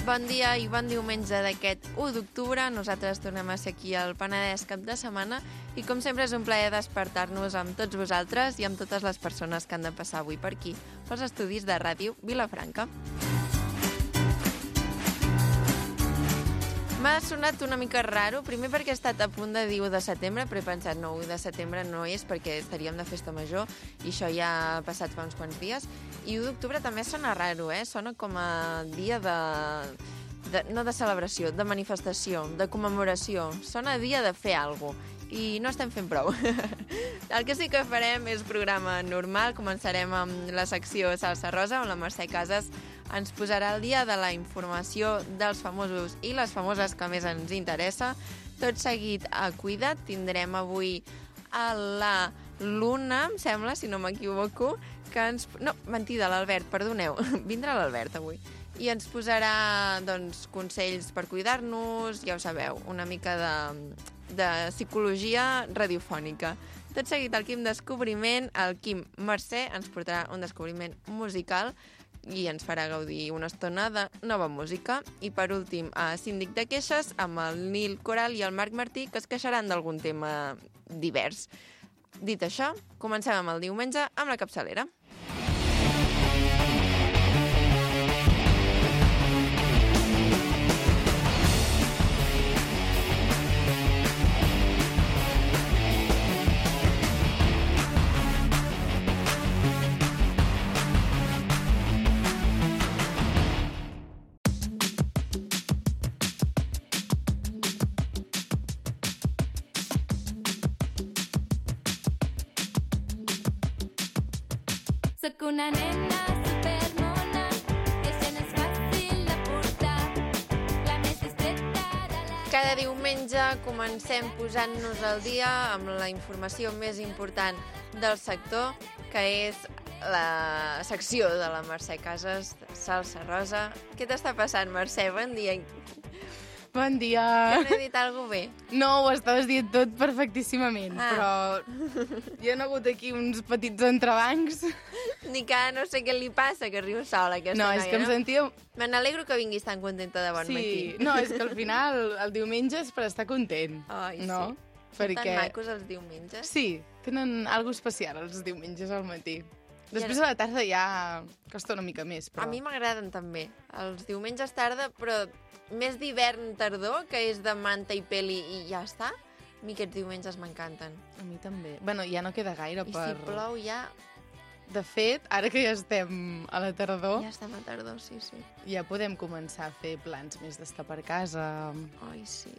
Bon dia i bon diumenge d'aquest 1 d'octubre. Nosaltres tornem a ser aquí al Penedès cap de setmana i com sempre és un plaer despertar-nos amb tots vosaltres i amb totes les persones que han de passar avui per aquí, pels estudis de Ràdio Vilafranca. M'ha sonat una mica raro, primer perquè he estat a punt de dir 1 de setembre, però he pensat, no, 1 de setembre no és perquè estaríem de festa major i això ja ha passat fa uns quants dies. I 1 d'octubre també sona raro, Sona com a dia no de celebració, de manifestació, de commemoració. Sona a dia de fer alguna cosa i no estem fent prou. El que sí que farem és programa normal. Començarem amb la secció Salsa Rosa, on la Mercè Casas ens posarà al dia de la informació dels famosos i les famoses que més ens interessa. Tot seguit a Cuida't tindrem avui a la Luna, em sembla, si no m'equivoco, que ens... No, mentida, l'Albert, perdoneu. Vindrà l'Albert avui. I ens posarà, doncs, consells per cuidar-nos, ja ho sabeu, una mica de psicologia radiofònica. Tot seguit al Quim Descobriment, el Quim Mercè ens portarà un descobriment musical i ens farà gaudir una estona de nova música. I per últim, a Síndic de Queixes, amb el Nil Coral i el Marc Martí, que es queixaran d'algun tema divers. Dit això, comencem amb el diumenge amb la capçalera. Soc una nena supermona, això no és fàcil de portar, la més distreta de la... Cada diumenge comencem posant-nos al dia amb la informació més important del sector, que és la secció de la Mercè Casas, Salsa Rosa. Què t'està passant, Mercè? Bon dia. Bon dia. Que no he dit alguna cosa bé? No, ho estaves dient tot perfectíssimament, però hi ha hagut aquí uns petits entrebancs. Ni que no sé què li passa, que riu sola aquesta noia. No, és que em sentia... Me n'alegro que vinguis tan contenta de bon matí. No, és que al final el diumenge és per estar content. Ai, no? sí. Perquè... Són tan macos els diumenges. Sí, tenen alguna especial els diumenges al matí. Després a la tarda ja costa una mica més, però... A mi m'agraden també. Els diumenges tarda, però més d'hivern-tardor, que és de manta i peli i ja està. A mi aquests diumenges m'encanten. A mi també. Bueno, ja no queda gaire I per... si plou ja... De fet, ara que ja estem a la tardor... Ja estem a tardor, sí. Ja podem començar a fer plans més d'estar per casa. Ai, sí.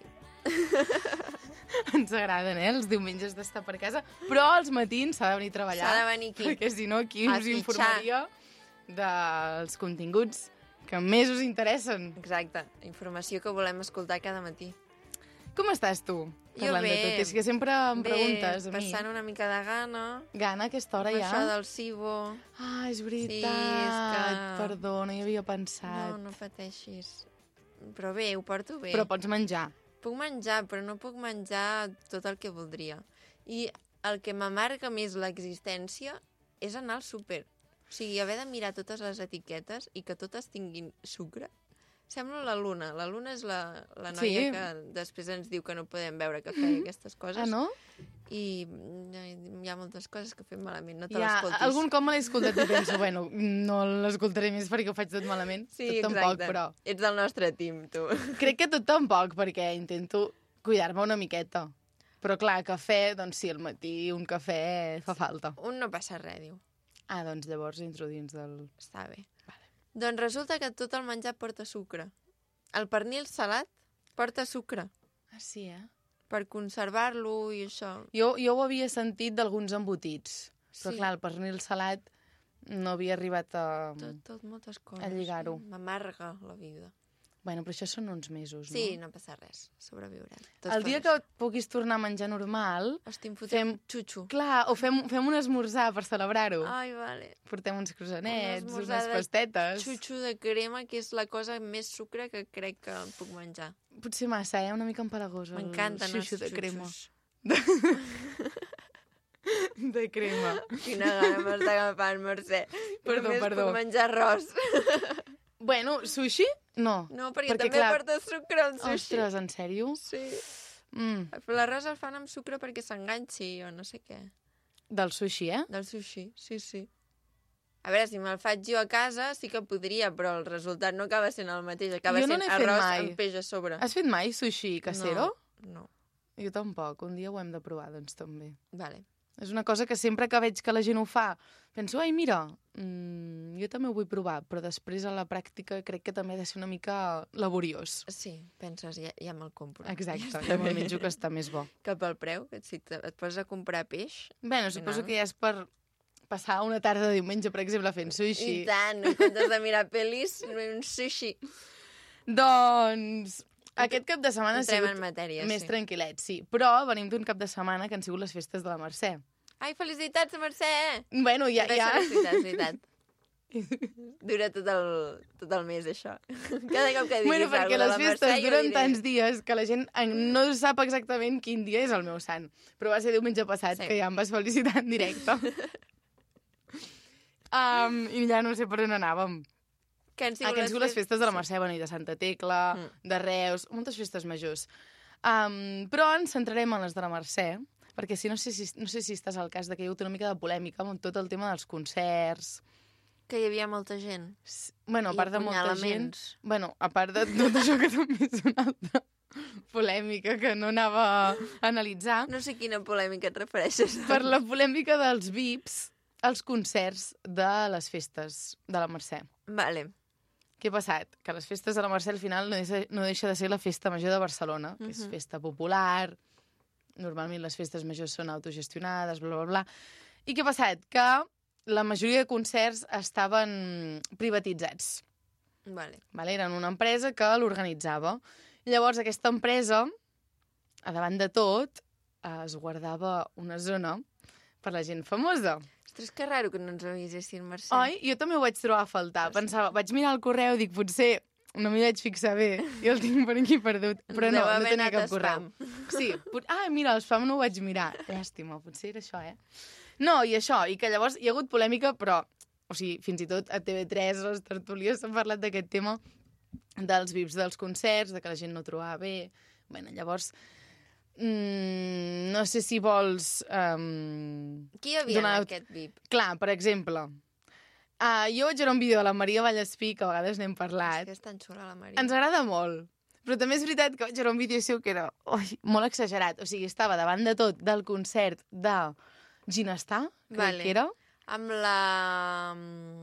Ens agraden, els diumenges d'estar per casa, però als matins s'ha de venir a treballar. S'ha de venir aquí. Perquè si no, aquí A us fitxar. informaria dels continguts que més us interessen. Exacte. Informació que volem escoltar cada matí. Com estàs tu? Parlant bé. de tot. És que sempre em preguntes a mi. Passant una mica de gana. Gana a aquesta hora Amb ja? això del Cibo. Ah, és veritat. Sí, és que- Perdó, no hi havia pensat. No pateixis. Però bé, ho porto bé. Però pots menjar. Puc menjar, però no puc menjar tot el que voldria. I el que m'amarga més l'existència és anar al súper. O sigui, haver de mirar totes les etiquetes i que totes tinguin sucre. Sembla la Luna. La Luna és la noia Sí. que després ens diu que no podem beure cafè i aquestes coses. Ah, no? I hi ha moltes coses que fem malament, no te Ja, l'escoltis. algun cop me l'he escoltat i penso, bueno, no l'escoltaré més perquè ho faig tot malament. Sí, tot exacte. tampoc, però... Ets del nostre team, tu. Crec que tot tampoc, perquè intento cuidar-me una miqueta. Però clar, cafè, doncs sí, al matí un cafè fa falta. Un no passa res, diu. Ah, doncs llavors entro dins del... Està bé. Doncs resulta que tot el menjar porta sucre. El pernil salat porta sucre Ah, sí, per conservar-lo i això. Jo ho havia sentit d'alguns embotits, però Sí. clar, el pernil salat no havia arribat a... Tot moltes coses. A lligar-ho. M'amarga la vida. Bueno, però això són uns mesos, no? Sí, no passa res. Sobreviurem. El dia que puguis tornar a menjar normal... Hosti, em fotrem xutxo. Clar, o fem un esmorzar per celebrar-ho. Ai, vale. Portem uns croissanets, Un esmorzar unes de pastetes... Xutxo de crema, que és la cosa més sucre que crec que puc menjar. Potser massa, Una mica empalagosa. M'encanten els xuxo de crema. xutxos. De crema. Quina gana m'està agafant, Mercè. Perdó, Només perdó. puc menjar arròs. Bueno, sushi No. No, perquè Perquè, també clar, porta sucre al sushi. Ostres, en sèrio? Sí. Mm. L'arròs el fan amb sucre perquè s'enganxi o no sé què. Del sushi, eh? Del sushi, sí, sí. A veure, si me'l faig jo a casa sí que podria, però el resultat no acaba sent el mateix. Acaba Jo no sent n'he fet arròs mai. amb peix a sobre. Has fet mai sushi casero? No. Jo tampoc. Un dia ho hem de provar, doncs, també. Vale. És una cosa que sempre que veig que la gent ho fa, penso, ai, mira, jo també ho vull provar, però després a la pràctica crec que també ha de ser una mica laboriós. Sí, penses, ja me'l compro. Exacte, Ja ja està me'l bé. menjo que està més bo. Que pel preu, que si et poses a comprar peix... Bé, suposo que ja és per passar una tarda de diumenge, per exemple, fent sushi. I tant, en comptes de mirar pel·lis, un sushi. Doncs aquest cap de setmana ha Entrem sigut en matèria, més sí. tranquil·let, sí. Però venim d'un cap de setmana que han sigut les festes de la Mercè. Ai, felicitats, Mercè! Bueno, ja... Felicitats, veritat. Dura tot el mes, això. Cada cop que diguis Bueno, perquè alguna les cosa de la festes Mercè, jo duren diré... tants dies que la gent no sap exactament quin dia és el meu sant. Però va ser diumenge passat, Sí. que ja em vas felicitar en directe. I ja no sé per on anàvem. Que han sigut, Que han sigut les festes de la Mercè, bueno, i de Santa Tecla, de Reus, moltes festes majors. Però ens centrarem en les de la Mercè, perquè no sé si estàs al cas de que hi ha hagut una mica de polèmica amb tot el tema dels concerts. Que hi havia molta gent. Bueno, a I part de molta gent... apunyalaments. Bueno, a part de tot això que també és una altra polèmica que no anava a analitzar, No sé quina polèmica et refereixes. per la polèmica dels VIPs als concerts de les festes de la Mercè. Vale. Què ha passat? Que les festes de la Mercè al final no deixa de ser la festa major de Barcelona, que és festa popular, normalment les festes majors són autogestionades, bla, bla, bla. I què ha passat? Que la majoria de concerts estaven privatitzats. Vale. Vale? Eren una empresa que l'organitzava. Llavors, aquesta empresa, a davant de tot, es guardava una zona per la gent famosa. Ostres, que raro que no ens avisessin, Mercè. Oi? Jo també ho vaig trobar a faltar. Pensava, vaig mirar el correu, dic, potser no m'hi vaig fixar bé i el tinc per aquí perdut. Però Deu no haver tenia anat cap a correu. spam. Sí. Mira, el spam no ho vaig mirar. Llàstima, potser era això, eh? No, i això, i que llavors hi ha hagut polèmica, però, o sigui, fins i tot a TV3, a les tertúlies, s'han parlat d'aquest tema dels VIPs dels concerts, de que la gent no trobava bé. Bueno, llavors, no sé si vols... Qui hi havia donar- en aquest VIP? Clar, per exemple, jo vaig veure un vídeo de la Maria Vallespí, que a vegades n'hem És parlat. que és tan xula la Maria. Ens agrada molt. Però també és veritat que vaig veure un vídeo seu que era molt exagerat. O sigui, estava davant de tot del concert de Ginestar, crec Vale. que era. Amb la...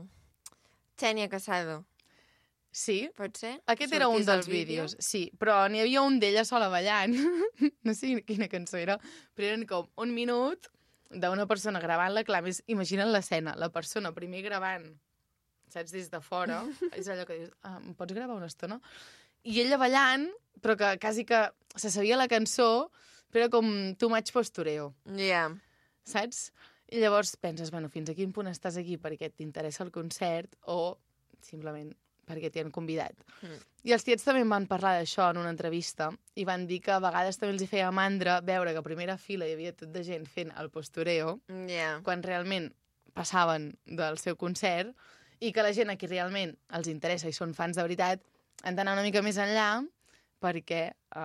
Xènia Casado, Sí, pot ser? aquest era un Sortís al dels vídeo? vídeos. Sí, però n'hi havia un d'ella sola ballant. No sé quina cançó era, però eren com un minut d'una persona gravant-la. Clar, més imagina't l'escena. La persona primer gravant, saps, des de fora. És allò que dius, em pots gravar una estona? I ella ballant, però que quasi que se sabia la cançó, però era com too much postureo, Ja. saps? I llavors penses, bueno, fins a quin punt estàs aquí perquè t'interessa el concert o simplement perquè t'hi han convidat. I els tiets també en van parlar d'això en una entrevista i van dir que a vegades també els hi feia mandra veure que a primera fila hi havia tot de gent fent el postureo Ja. quan realment passaven del seu concert i que la gent a qui realment els interessa i són fans de veritat han d'anar una mica més enllà perquè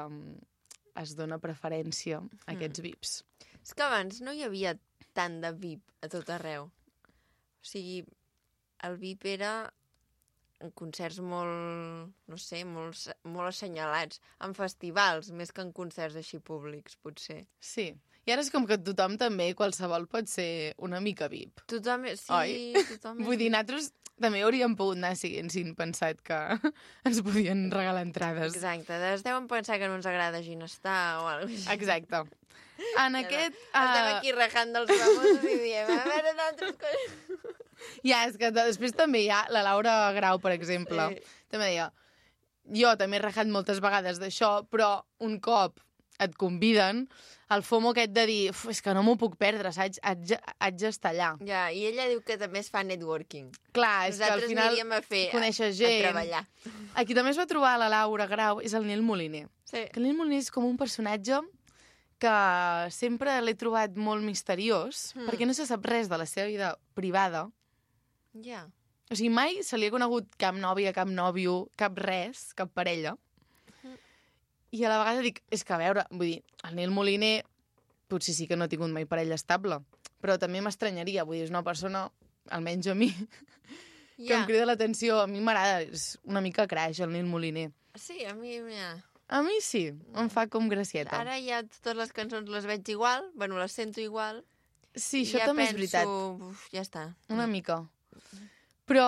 es dona preferència a aquests VIPs. És que abans no hi havia tant de VIP a tot arreu. O sigui, el VIP era en concerts molt, no sé, molt assenyalats, en festivals, més que en concerts així públics, potser. Sí. I ara és com que tothom també, qualsevol pot ser una mica VIP. Tothom, sí, Oi? tothom... Vull dir, nosaltres també hauríem pogut anar si haguessin pensat que ens podien regalar entrades. Exacte, es deuen pensar que no ens agrada Ginestar o alguna cosa així. Exacte. En aquest... Estem aquí rajant dels famosos i diem, a veure d'altres coses. Ja, és que després també hi ha la Laura Grau, per exemple. Sí. També deia, jo també he rajat moltes vegades d'això, però un cop et conviden, el FOMO aquest de dir, és que no m'ho puc perdre, saps? Haig d'estar allà. Ja, i ella diu que també es fa networking. Clar, és que al Nosaltres final aniríem a fer, coneixes a gent. treballar. A qui també es va trobar la Laura Grau és el Nil Moliner. Sí. Que el Nil Moliner és com un personatge que sempre l'he trobat molt misteriós, perquè no se sap res de la seva vida privada, Ja. O sigui, mai se li ha conegut cap nòvia, cap nòvio, cap res, cap parella. I a la vegada dic, és que a veure, vull dir, el Nil Moliner potser sí que no ha tingut mai parella estable, però també m'estranyaria, vull dir, és una persona, almenys a mi, que em crida l'atenció. A mi m'agrada, és una mica crash, el Nil Moliner. Sí, a mi... A mi sí, em fa com gracieta. Ara ja totes les cançons les veig igual, bueno, les sento igual. Sí, això ja també penso, és veritat. Uf, ja està. Una mica. Però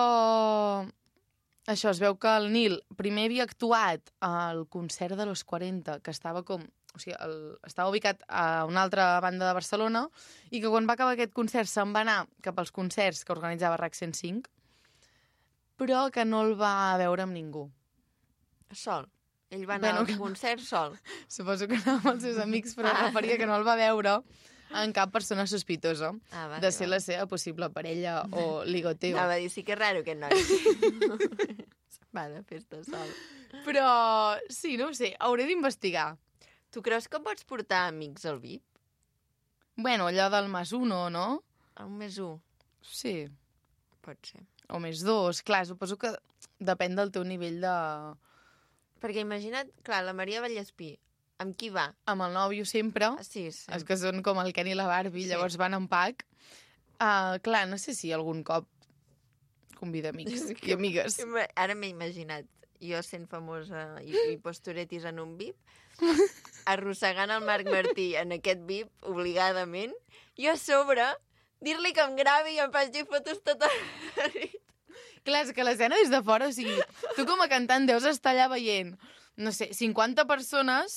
això, es veu que el Nil primer havia actuat al concert de los 40, que estava com... O sigui, estava ubicat a una altra banda de Barcelona i que quan va acabar aquest concert se'n va anar cap als concerts que organitzava RAC 105, però que no el va veure amb ningú. Sol. Ell va anar al concert sol. Suposo que anava amb els seus amics, però referia que no el va veure en cap persona sospitosa de ser la seva possible parella o ligoteo. Anava a dir, sí que és raro aquest noi. Va de festa sol. Però, sí, no ho sé, hauré d'investigar. Tu creus que pots portar amics al VIP? Bueno, allò del més uno, no? Un més un. Sí. Pot ser. O més dos. Clar, suposo que depèn del teu nivell de... Perquè imagina't, clar, la Maria Vallespí, amb qui va? Amb el nòvio sempre. Sí, sí. Els que són com el Ken i la Barbie, llavors van en pack. Clar, no sé si algun cop convida amics i amigues. Ara m'he imaginat, jo sent famosa i posturetis en un VIP, arrossegant el Marc Martí en aquest VIP, obligadament, i a sobre dir-li que em gravi i em faci fotos tota la nit. Clar, és que l'escena des de fora, o sigui, tu com a cantant deus estar allà veient, no sé, 50 persones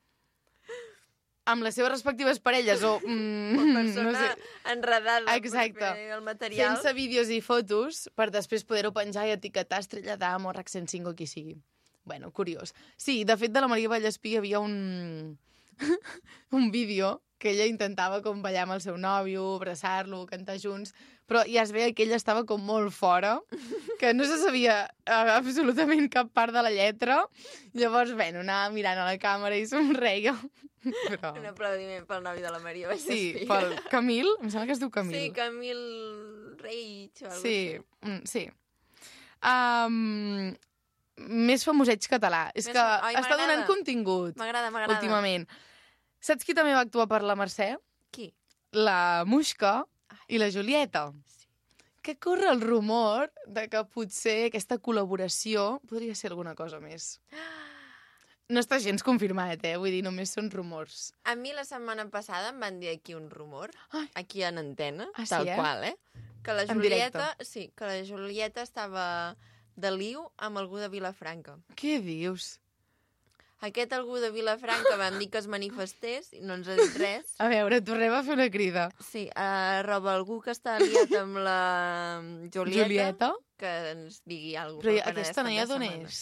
amb les seves respectives parelles o... persona no sé, enredada. exacte. El material. Fent-se vídeos i fotos per després poder-ho penjar i etiquetar Estrella d'Am o RAC 105 o qui sigui. Bueno, curiós. Sí, de fet, de la Maria Vallespí hi havia un vídeo que ella intentava com ballar amb el seu nòvio, abraçar-lo, cantar junts, però ja es veia que ella estava com molt fora, que no se sabia absolutament cap part de la lletra. Llavors, bueno, anava mirant a la càmera i somreia. Però... Un aplaudiment pel nòvio de la Maria Vallespí. Sí, pel Camil, em sembla que es diu Camil. Sí, Camil Reig o alguna sí, sí. Més famoseig català. És que està donant contingut. M'agrada. Últimament. Saps qui també va actuar per la Mercè? Qui? La Muixca i la Julieta. Sí. Que corre el rumor de que potser aquesta col·laboració podria ser alguna cosa més. No està gens confirmat, vull dir, només són rumors. A mi la setmana passada em van dir aquí un rumor, aquí en antena, sí, tal qual, que la Julieta, directe. que la Julieta estava de liu amb algú de Vilafranca. Què dius? Aquest algú de Vilafranca vam dir que es manifestés i no ens ha dit res. A veure, tornem a fer una crida. Sí, arroba algú que està liat amb la Julieta, que ens digui alguna cosa. Però aquesta noia d'on és?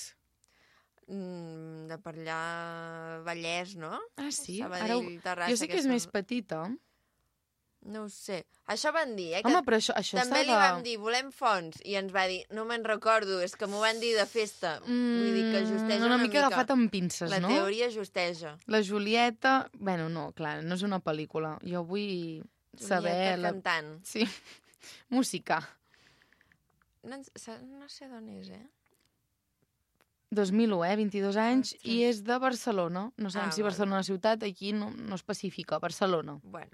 De per allà Vallès, no? Ah, sí? Sabadell, Terrassa, jo sé que és més petita. No ho sé. Això van dir, que home, però això també li vam dir, volem fonts, i ens va dir, no me'n recordo, és que m'ho van dir de festa. Vull dir que justeja una mica agafat amb pinces, la no? La teoria justeja. La Julieta... Bueno, no, clar, no és una pel·lícula. Jo vull saber... Julieta cantant. Sí, música. No sé d'on és, 2001, 22 anys, i és de Barcelona. No sabem si Barcelona ciutat, aquí no especifica, Barcelona. Bueno.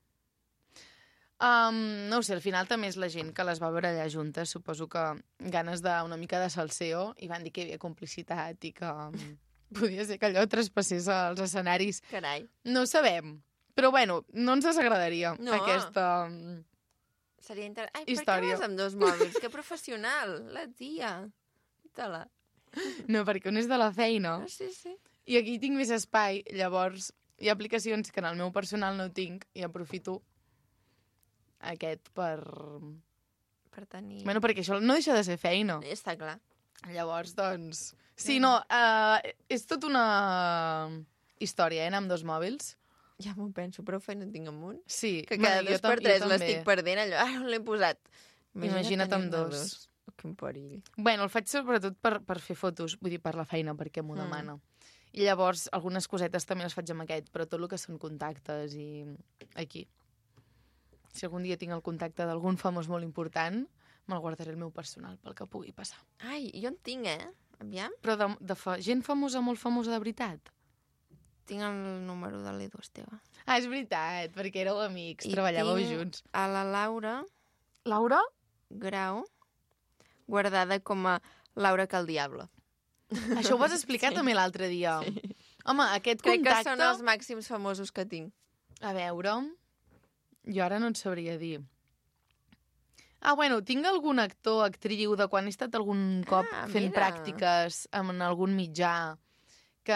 No ho sé, al final també és la gent que les va veure allà juntes, suposo que ganes d'una mica de salseo, i van dir que hi havia complicitat i que podia ser que allò traspassés als escenaris. Carai. No ho sabem, però bueno, no ens desagradaria aquesta seria història. Per què vas amb dos mòbils? Que professional, la tia. Tala. No, perquè un és de la feina. Sí, sí. I aquí tinc més espai, llavors hi ha aplicacions que en el meu personal no tinc i aprofito aquest per tenir... Bueno, perquè això no deixa de ser feina. Està clar. Llavors, doncs... Sí, no, és tota una història, anar amb dos mòbils. Ja m'ho penso, prou feina tinc amb un. Sí. Que cada dos per tres l'estic perdent, allò, ara on l'he posat? Imagina't amb dos. Quin perill. Bueno, el faig sobretot per fer fotos, vull dir, per la feina, perquè m'ho demana. I llavors, algunes cosetes també les faig amb aquest, però tot el que són contactes i aquí. Si algun dia tinc el contacte d'algun famós molt important, me'l guardaré el meu personal pel que pugui passar. Ai, jo en tinc, Aviam. Però gent famosa, molt famosa de veritat? Tinc el número de l'Edu Esteve. Ah, és veritat, perquè éreu amics, I treballàveu tinc junts. a la Laura Laura? Grau, guardada com a Laura que el diable. Això ho vas explicar també l'altre dia. Sí. Home, aquest Crec contacte... que són els màxims famosos que tinc. A veure... Jo ara no et sabria dir. Ah, bueno, tinc algun actor, actriu, de quan he estat algun cop fent mira. pràctiques en algun mitjà que...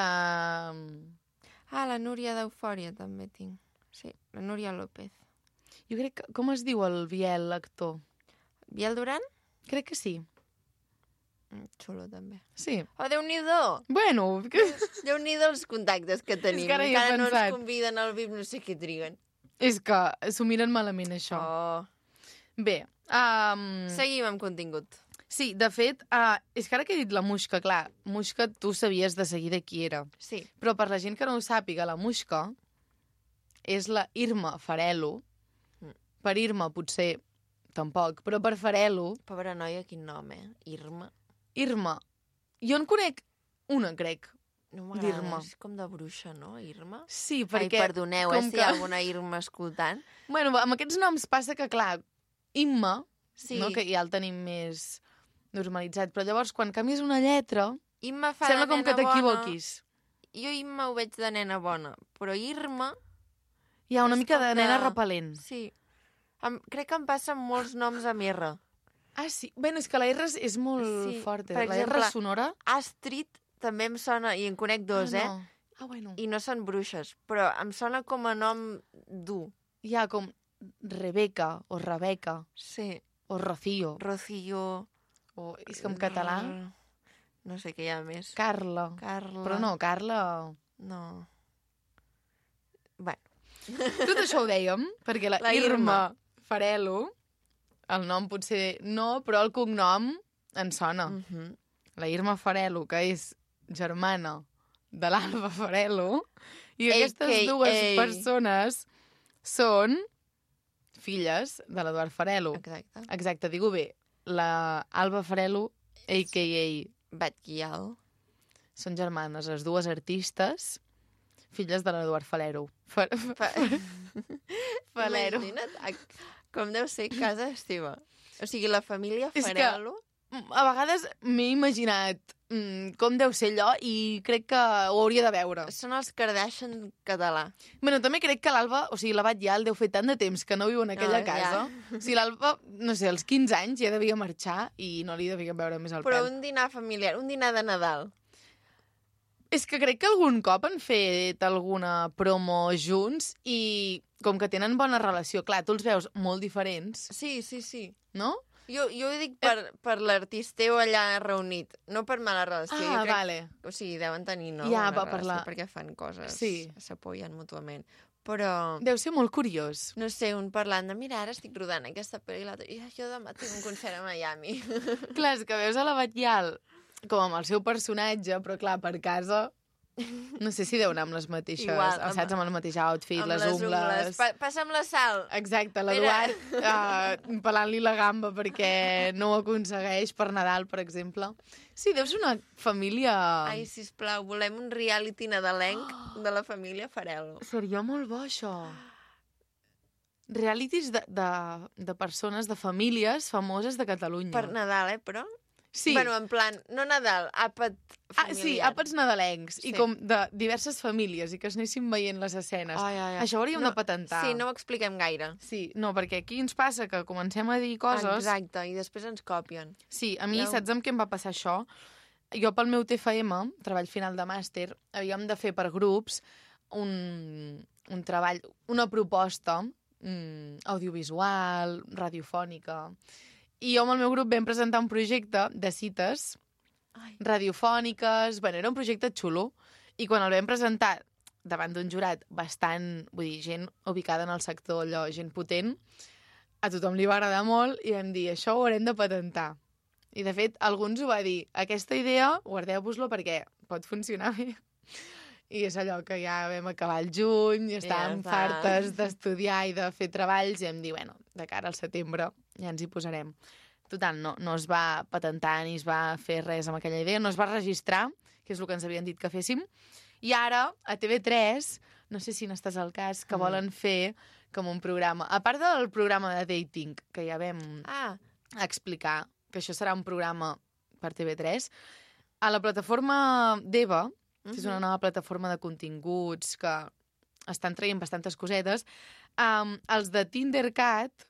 La Núria d'Eufòria també tinc. Sí, la Núria López. Jo crec que... Com es diu el Biel, l'actor? Biel Duran? Crec que sí. Xulo, també. Sí. Oh, Déu-n'hi-do! Bueno, Déu-n'hi-do els contactes que tenim. És que ara hi he Encara no pensat. ens conviden al VIP, no sé què triguen. és que s'ho miren malament, això. Bé, Seguim amb contingut. sí, de fet, és que ara que he dit la Muixca, clar, Muixca tu sabies de seguida qui era. Sí. Però per la gent que no ho sàpiga, la Muixca és la Irma Farelo. Per Irma potser tampoc, però per Farelo... Pobra noia, quin nom, Irma. Irma. Jo en conec una, crec. No m'agrada, D'Irma. és com de bruixa, no, Irma? Sí, Ai, perquè... perdoneu, com si que- hi ha alguna Irma escoltant. Bueno, amb aquests noms passa que, clar, Imma, Sí, no, que ja el tenim més normalitzat, però llavors quan canvies una lletra, Imma fa sembla de com que nena t'equivoquis. bona. Jo Imma ho veig de nena bona, però Irma, Hi ha una És mica com de de- nena repel·lent. sí. Crec que em passen molts noms amb R. Ah, sí? Bueno, és que la R és molt Sí, forta. per La exemple, R sonora... Astrid també em sona, i en conec dos, no. Ah, bueno. I no són bruixes, però em sona com a nom dur. Hi ha com Rebeca, o Rebeca, Sí. o Rocío, Rocío... o és que en català... No sé què hi ha més. Carla. Carla... Però no, Carla... No. Bueno. Tot això ho dèiem, perquè la La Irma Irma. Farelo, el nom potser no, però el cognom en sona. La Irma Farelo, que és germana de l'Alba Farelo, i aquestes AKA. dues persones són filles de l'Eduard Farelo. Exacte. Exacte, digo bé. La Alba Farelo, a.k.a. Batguial. són germanes, les dues artistes, filles de l'Eduard Falero. Falero. Imagina't com deu ser casa seva. O sigui, la família És que- Farelo... A vegades m'he imaginat com deu ser allò i crec que ho hauria de veure. Són els Kardashian català. Bueno, també crec que l'Alba, o sigui, la Batllal deu fer tant de temps que no viu en aquella Ja. casa. O sigui, l'Alba, no sé, als 15 anys ja devia marxar i no li devien veure més el Però pèl. un dinar familiar, un dinar de Nadal. És que crec que algun cop han fet alguna promo junts i com que tenen bona relació, clar, tu els veus molt diferents, Sí, sí, sí. no? Jo ho dic per l'artisteu allà reunit, no per mala relació. Jo Ah, crec, vale. O sigui, deuen tenir, no? Ja, bona va, per relació, la- perquè fan coses, Sí. s'apoyen mútuament. Però, Deu ser molt curiós. no sé, un parlant de, mira, ara estic rodant aquesta pel·li, i l'altre, i jo demà tinc un concert a Miami. Clar, és que veus a la Batllal com amb el seu personatge, però clar, per casa... No sé si deu anar amb les mateixes... Igual, saps, amb el mateix outfit, Amb les ungles... Passa'm la sal. Exacte, l'Eduard pelant-li la gamba perquè no ho aconsegueix per Nadal, per exemple. Sí, deu ser una família... Ai, sisplau, volem un reality nadalenc de la família Farelo. Seria molt bo, això. Realities de persones, de famílies famoses de Catalunya. Per Nadal, però? Sí. Bueno, en plan, no Nadal, àpat familiar. Sí, àpats nadalencs, Sí. i com de diverses famílies, i que es anessin veient les escenes. Ai. Això ho hauríem de patentar. Sí, no ho expliquem gaire. Sí, no, perquè aquí ens passa que comencem a dir coses... Exacte, i després ens copien. Sí, a mi, Ja ho- saps amb què em va passar això? Jo, pel meu TFM, treball final de màster, havíem de fer per grups un treball, una proposta audiovisual, radiofònica. I jo amb el meu grup vam presentar un projecte de cites Ai. radiofòniques. Bueno, era un projecte xulo. I quan el vam presentar davant d'un jurat bastant, vull dir, gent ubicada en el sector, allò, gent potent, a tothom li va agradar molt i vam dir, això ho haurem de patentar. I, de fet, alguns ho va dir, aquesta idea, guardeu-vos-lo perquè pot funcionar bé. I és allò que ja vam acabar el juny, i estàvem està. fartes d'estudiar i de fer treballs, i vam dir, bueno, de cara al setembre ja ens hi posarem. Total, no es va patentar ni es va fer res amb aquella idea, no es va registrar, que és el que ens havien dit que féssim. I ara, a TV3, no sé si n'estàs al cas, que volen fer com un programa. A part del programa de dating, que ja vam explicar, que això serà un programa per TV3, a la plataforma d'Eva, que és una nova plataforma de continguts que estan traient bastantes cosetes, els de TinderCat,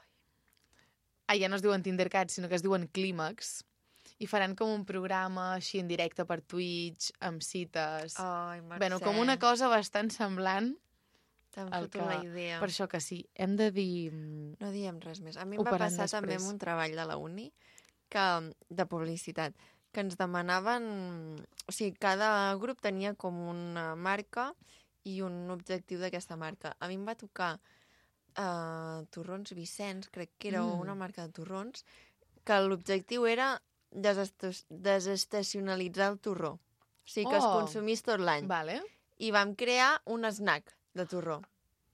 ja no es diuen TinderCat, sinó que es diuen Clímax, i faran com un programa així en directe per Twitch, amb cites. Ai, Mercè. Bueno, com una cosa bastant semblant. T'han fotut la idea. Per això que sí, hem de dir... No diem res més. A mi em va passar també amb un treball de la uni de publicitat, que ens demanaven... O sigui, cada grup tenia com una marca i un objectiu d'aquesta marca. A mi em va tocar Torrons Vicenç, crec que era una marca de torrons, que l'objectiu era desestacionalitzar el torró. O sigui, que es consumís tot l'any. Vale. I vam crear un snack de torró.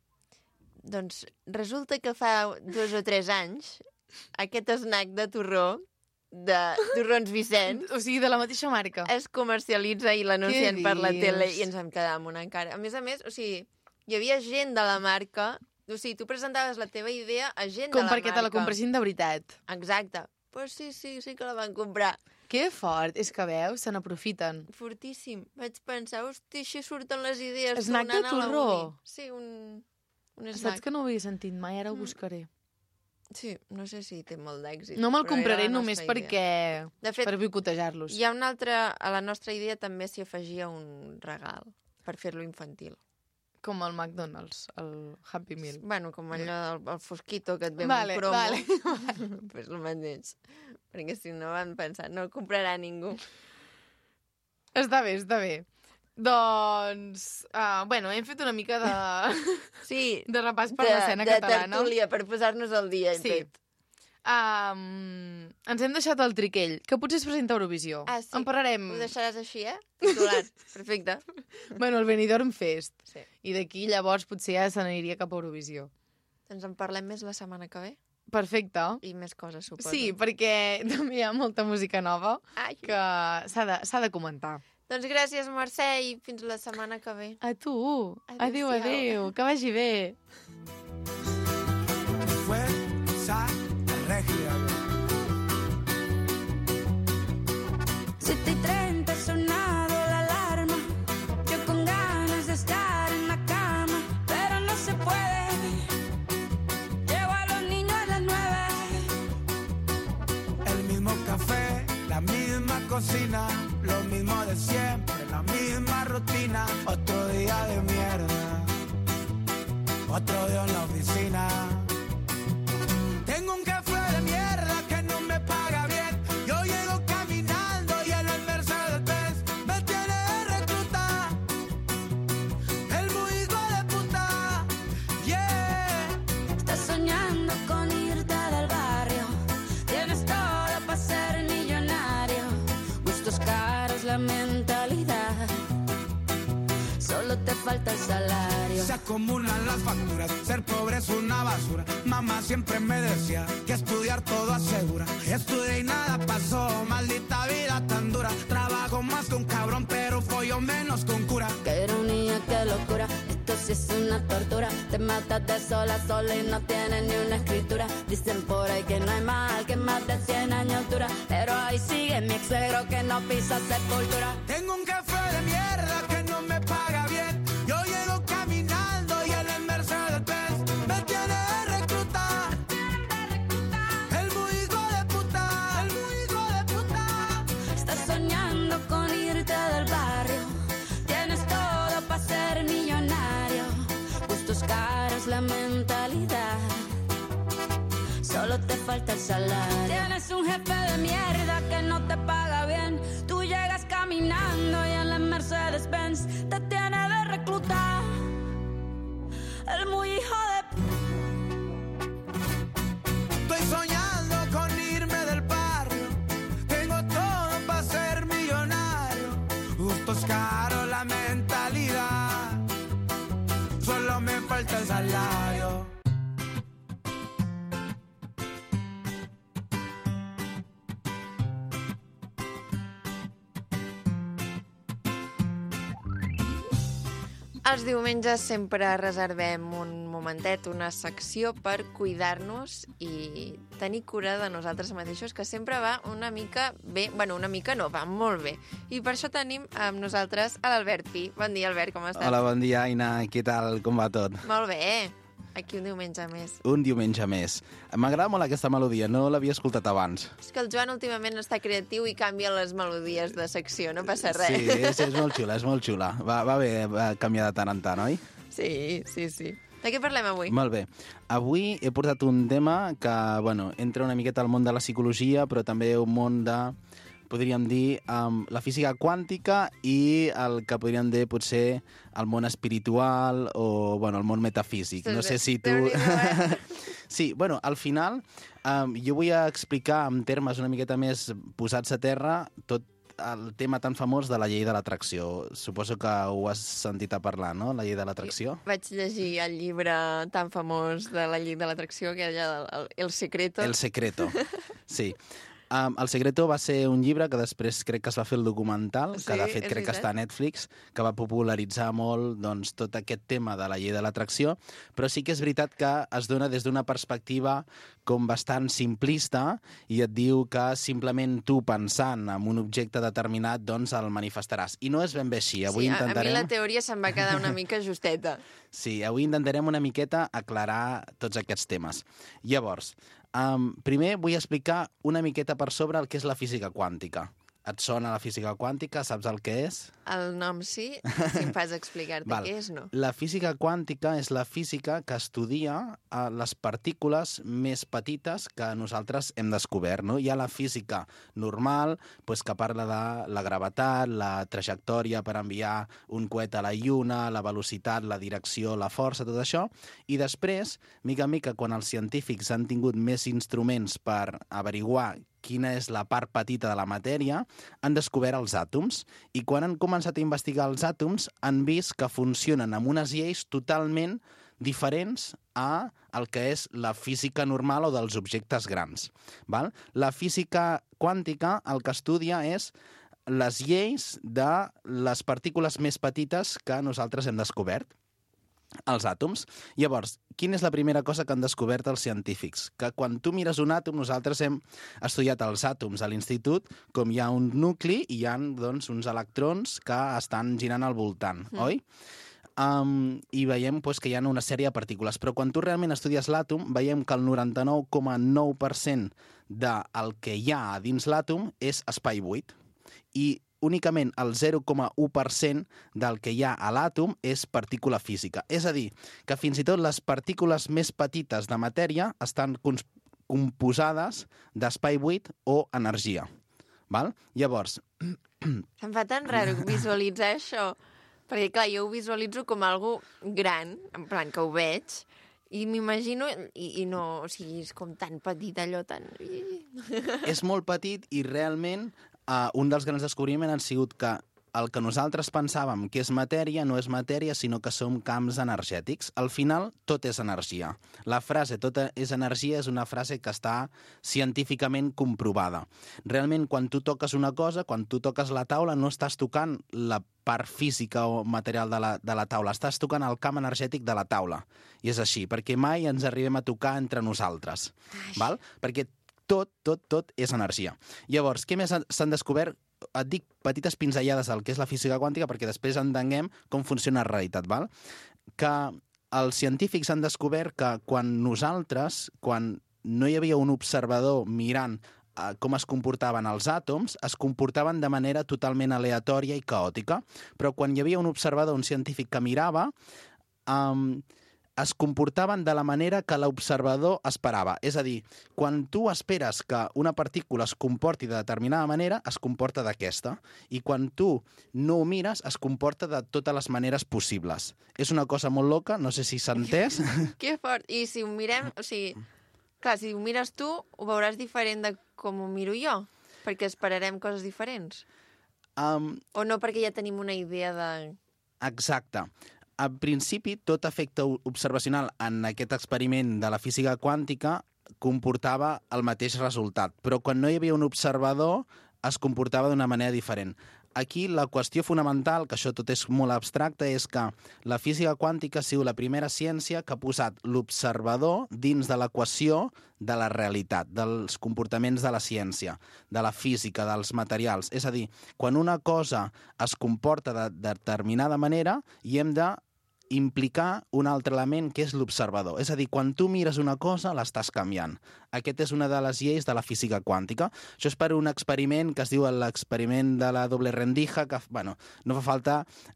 Doncs resulta que fa 2 o 3 anys aquest snack de torró, de Torrons Vicenç, o sigui, de la mateixa marca, es comercialitza i l'anuncien per la tele i ens vam quedar amb una encara. A més, o sigui, hi havia gent de la marca, o sigui, tu presentaves la teva idea a gent de la marca. Com perquè te la compressin de veritat. Exacte. Pues sí que la van comprar. Que fort, és que veus, se n'aprofiten. Fortíssim. Vaig pensar, hosti, així surten les idees. Snack de torró? Sí, un snack. Saps que no ho havia sentit mai, ara ho buscaré. Sí, no sé si té molt d'èxit. No me'l compraré només perquè... De fet, per boicotejar-los. Hi ha una altra... A la nostra idea també s'hi afegia un regal per fer-lo infantil. Com el McDonald's, el Happy Meal. Bueno, com allò del fosquito que et ve vale, un cromo. Vale. Pues el mateix. Perquè si no van pensar, no el comprarà ningú. Està bé, està bé. Doncs, bueno, hem fet una mica de... Sí, de repàs per l'escena catalana. De tertúlia, per posar-nos al dia. Sí. Ens hem deixat el Triquell, que potser es presenta a Eurovisió. Sí. En parlarem... Ho deixaràs així, Titular. Perfecte. Bueno, el Benidorm Fest. Sí. I d'aquí llavors potser ja se n'aniria cap a Eurovisió. Doncs en parlem més la setmana que ve. Perfecte. I més coses, suposo. Sí, perquè també hi ha molta música nova que s'ha de comentar. Doncs gràcies, Mercè, i fins la setmana que ve. A tu. Adéu, adéu. Que vagi bé. Regia. 7:30 ha sonado la alarma. Yo con ganas de estar en la cama, pero no se puede. Llevo a los niños a las 9. El mismo café, la misma cocina, lo mismo de siempre, la misma rutina. Otro día de mierda, otro día en la oficina. Tengo un café de mierda que no me paga bien. Yo llego caminando y en el Mercedes-Benz me tiene de recluta. El muy hijo de puta, yeah. Estás soñando con irte del barrio. Tienes todo para ser millonario. Gustos caros, la mentalidad. Solo te falta el salario. Se acumulan las facturas, ser pobre es una basura. Mamá siempre me decía que estudiar todo asegura. Estudié y nada pasó, maldita vida tan dura. Trabajo más que un cabrón, pero follo menos con cura. Qué ironía, qué locura, esto sí es una tortura. Te matas de sol a sol y no tienes ni una escritura. Dicen por ahí que no hay mal, que más de 100 años dura. Pero ahí sigue mi ex suegro que no pisa sepultura. Tengo un café de mierda que no me paga bien. Yo llego caminando y en el Mercedes-Benz me tiene de recluta. El muy hijo de puta, el muy hijo de puta. Estás soñando con irte del barrio. Tienes todo para ser millonario. Gustos caros, la mentalidad. Solo te falta el salario. Tienes un jefe de mierda que no te paga bien. Tú llegas caminando y en la Mercedes-Benz te tiene de reclutar. El muy hijo de... Estoy soñando con irme del barrio. Tengo todo para ser millonario. Gustos caros, la mentalidad. Solo me falta el salario. Els diumenges sempre reservem un momentet, una secció per cuidar-nos i tenir cura de nosaltres mateixos, que sempre va una mica bé. Bueno, una mica no, va molt bé. I per això tenim amb nosaltres a l'Albert Pi. Bon dia, Albert, com estàs? Hola, bon dia, Aina. Què tal? Com va tot? Molt bé. Aquí un diumenge més. Un diumenge més. M'agrada molt aquesta melodia, no l'havia escoltat abans. És que el Joan últimament està creatiu i canvia les melodies de secció, no passa res. Sí, és molt xula, és molt xula. Va bé canviar de tant en tant, oi? Sí. De què parlem avui? Molt bé. Avui he portat un tema que, bueno, entra una miqueta al món de la psicologia, però també un món de, podríem dir, la física quàntica i el que podríem dir potser el món espiritual o, bueno, el món metafísic. No sé si tu... Sí, bueno, al final jo vull explicar en termes una miqueta més posats a terra tot el tema tan famós de la llei de l'atracció. Suposo que ho has sentit a parlar, no?, la llei de l'atracció. Vaig llegir el llibre tan famós de la llei de l'atracció, que era El Secreto. El Secreto, sí. El Secreto va ser un llibre que després crec que es va fer el documental, que de fet crec que està a Netflix, que va popularitzar molt, doncs, tot aquest tema de la llei de l'atracció, però sí que és veritat que es dona des d'una perspectiva com bastant simplista i et diu que simplement tu pensant en un objecte determinat doncs el manifestaràs. I no és ben bé així. Avui a mi la teoria se'm va quedar una mica justeta. Sí, avui intentarem una miqueta aclarar tots aquests temes. Llavors, primer vull explicar una miqueta per sobre el que és la física quàntica. Et sona la física quàntica? Saps el que és? El nom sí, si em fas explicar-te què és, no? La física quàntica és la física que estudia les partícules més petites que nosaltres hem descobert, no? Hi ha la física normal, que parla de la gravetat, la trajectòria per enviar un coet a la Lluna, la velocitat, la direcció, la força, tot això. I després, mica en mica, quan els científics han tingut més instruments per averiguar quina és la part petita de la matèria, han descobert els àtoms. I quan han començat a investigar els àtoms, han vist que funcionen amb unes lleis totalment diferents a el que és la física normal o dels objectes grans. Val? La física quàntica el que estudia és les lleis de les partícules més petites que nosaltres hem descobert, els àtoms. Llavors, quina és la primera cosa que han descobert els científics? Que quan tu mires un àtom, nosaltres hem estudiat els àtoms a l'institut, com hi ha un nucli i hi ha doncs, uns electrons que estan girant al voltant, oi? I veiem que hi ha una sèrie de partícules. Però quan tu realment estudies l'àtom, veiem que el 99,9% del que hi ha a dins l'àtom és espai buit. I únicament el 0,1% del que hi ha a l'àtom és partícula física. És a dir, que fins i tot les partícules més petites de matèria estan composades d'espai buit o energia. Val? Llavors... Em fa tan raro visualitzar això, perquè, clar, jo ho visualitzo com algo gran, en plan que ho veig, i m'imagino, i no, o sigui, és com tan petit allò, tan... És molt petit i realment un dels grans descobriments ha sigut que el que nosaltres pensàvem que és matèria no és matèria, sinó que som camps energètics. Al final, tot és energia. La frase tot és energia és una frase que està científicament comprovada. Realment, quan tu toques una cosa, quan tu toques la taula, no estàs tocant la part física o material de la taula, estàs tocant el camp energètic de la taula. I és així, perquè mai ens arribem a tocar entre nosaltres. Val? Perquè tot és energia. Llavors, què més s'han descobert? Et dic petites pinzellades del que és la física quàntica perquè després entenguem com funciona la realitat, val? Que els científics han descobert que quan no hi havia un observador mirant com es comportaven els àtoms, es comportaven de manera totalment aleatòria i caòtica. Però quan hi havia un observador, un científic que mirava, es comportaven de la manera que l'observador esperava. És a dir, quan tu esperes que una partícula es comporti de determinada manera, es comporta d'aquesta. I quan tu no ho mires, es comporta de totes les maneres possibles. És una cosa molt loca, no sé si s'ha entès. Que fort. I si ho mirem, o sigui, clar, si ho mires tu, ho veuràs diferent de com ho miro jo, perquè esperarem coses diferents. O no, perquè ja tenim una idea de... Exacte. En principi, tot efecte observacional en aquest experiment de la física quàntica comportava el mateix resultat, però quan no hi havia un observador es comportava d'una manera diferent. aquí la qüestió fonamental, que això tot és molt abstracte, és que la física quàntica ha sigut la primera ciència que ha posat l'observador dins de l'equació de la realitat, dels comportaments de la ciència, de la física, dels materials. És a dir, quan una cosa es comporta de determinada manera, hi hem de implicar un altre element que és l'observador. És a dir, quan tu mires una cosa, l'estàs canviant. Aquest és una de les lleis de la física quàntica. Això és per un experiment que es diu l'experiment de la doble rendija, que, bueno, no fa falta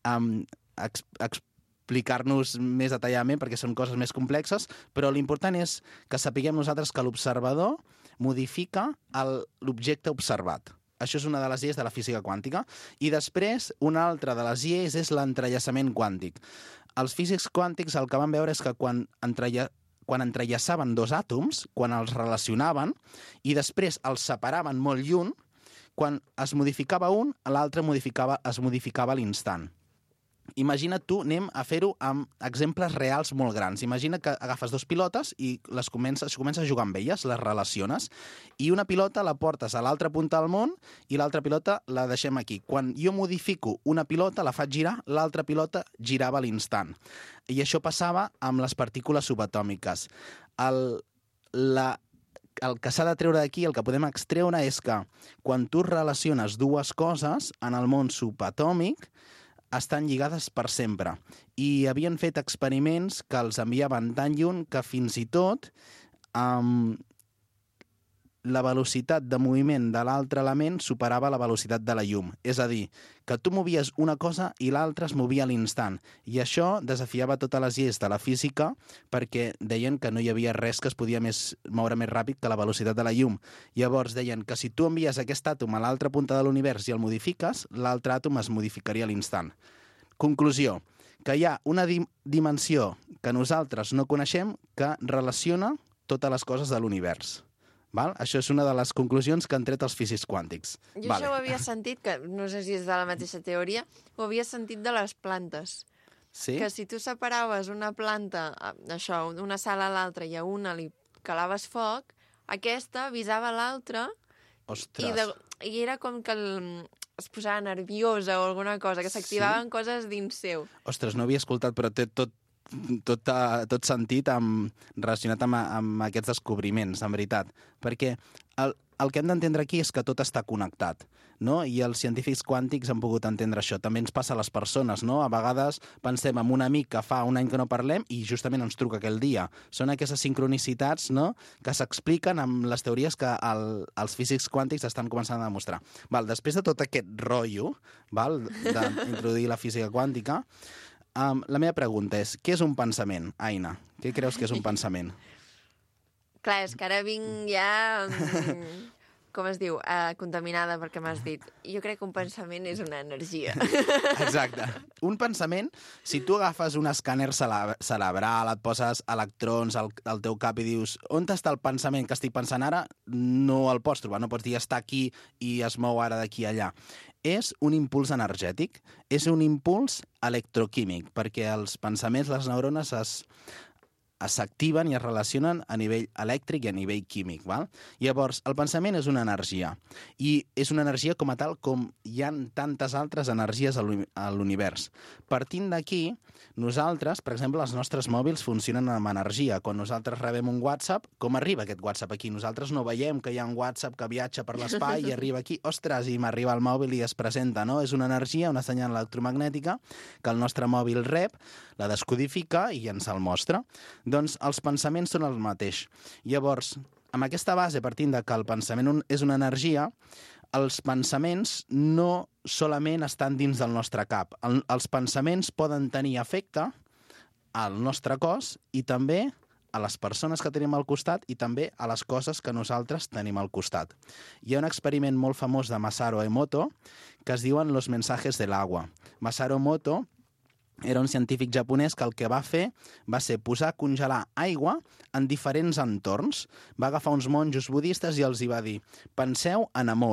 explicar-nos més detalladament perquè són coses més complexes, però l'important és que sapiguem nosaltres que l'observador modifica l'objecte observat. Això és una de les lleis de la física quàntica. I després, una altra de les lleis és l'entrellaçament quàntic. Els físics quàntics el que van veure és que quan entrellaçaven dos àtoms, quan els relacionaven i després els separaven molt lluny, quan es modificava un, l'altre es modificava a l'instant. Imagina't tu, anem a fer-ho amb exemples reals molt grans. Imagina que agafes dos pilotes i comences a jugar amb elles, les relaciones, i una pilota la portes a l'altra punta del món i l'altra pilota la deixem aquí. Quan jo modifico una pilota, la faig girar, l'altra pilota girava a l'instant. I això passava amb les partícules subatòmiques. El que s'ha de treure d'aquí, el que podem extreure, és que quan tu relaciones dues coses en el món subatòmic, estan lligades per sempre. I havien fet experiments que els enviaven tan lluny que fins i tot la velocitat de moviment de l'altre element superava la velocitat de la llum. És a dir, que tu movies una cosa i l'altra es movia a l'instant. I això desafiava totes les lleis de la física perquè deien que no hi havia res que es podia moure més ràpid que la velocitat de la llum. Llavors deien que si tu envies aquest àtom a l'altra punta de l'univers i el modifiques, l'altre àtom es modificaria a l'instant. Conclusió, que hi ha una dimensió que nosaltres no coneixem que relaciona totes les coses de l'univers. Val? Això és una de les conclusions que han tret els físics quàntics. Jo això ho havia sentit, que no sé si és de la mateixa teoria, ho havia sentit de les plantes. Sí? Que si tu separaves una planta, això, d'una sala a l'altra i a una li calaves foc, aquesta avisava l'altra i era com que es posava nerviosa o alguna cosa, que s'activaven coses dins seu. Ostres, no havia escoltat, però té tot sentit relacionat amb aquests descobriments, en veritat. Perquè el que hem d'entendre aquí és que tot està connectat, no? I els científics quàntics han pogut entendre això. També ens passa a les persones, no? A vegades pensem en un amic que fa un any que no parlem i justament ens truca aquell dia. Són aquestes sincronicitats, no?, que s'expliquen amb les teories que els físics quàntics estan començant a demostrar. Després de tot aquest rotllo, d'introduir la física quàntica, la meva pregunta és, què és un pensament, Aina? Què creus que és un pensament? Clar, és que ara vinc ja, com es diu, contaminada perquè m'has dit. Jo crec que un pensament és una energia. Exacte. Un pensament, si tu agafes un escàner cerebral, et poses electrons al teu cap i dius on està el pensament que estic pensant ara, no el pots trobar, no pots dir està aquí i es mou ara d'aquí a allà. És un impuls energètic, és un impuls electroquímic, perquè els pensaments, les neurones s'activen i es relacionen a nivell elèctric i a nivell químic. Val? Llavors, el pensament és una energia, i és una energia com a tal com hi ha tantes altres energies a l'univers. Partint d'aquí, nosaltres, per exemple, els nostres mòbils funcionen amb energia. Quan nosaltres rebem un WhatsApp, com arriba aquest WhatsApp aquí? Nosaltres no veiem que hi ha un WhatsApp que viatja per l'espai i arriba aquí, ostres, i m'arriba al mòbil i es presenta, no? És una energia, una senyal electromagnètica que el nostre mòbil rep, la descodifica i ens el mostra. Doncs els pensaments són el mateix. Llavors, amb aquesta base, partint de que el pensament és una energia, els pensaments no solament estan dins del nostre cap. Els pensaments poden tenir efecte al nostre cos i també a les persones que tenim al costat i també a les coses que nosaltres tenim al costat. Hi ha un experiment molt famós de Masaru Emoto que es diuen los mensajes del agua. Masaru Emoto era un científic japonès que el que va fer va ser posar a congelar aigua en diferents entorns. Va agafar uns monjos budistes i els hi va dir penseu en amor.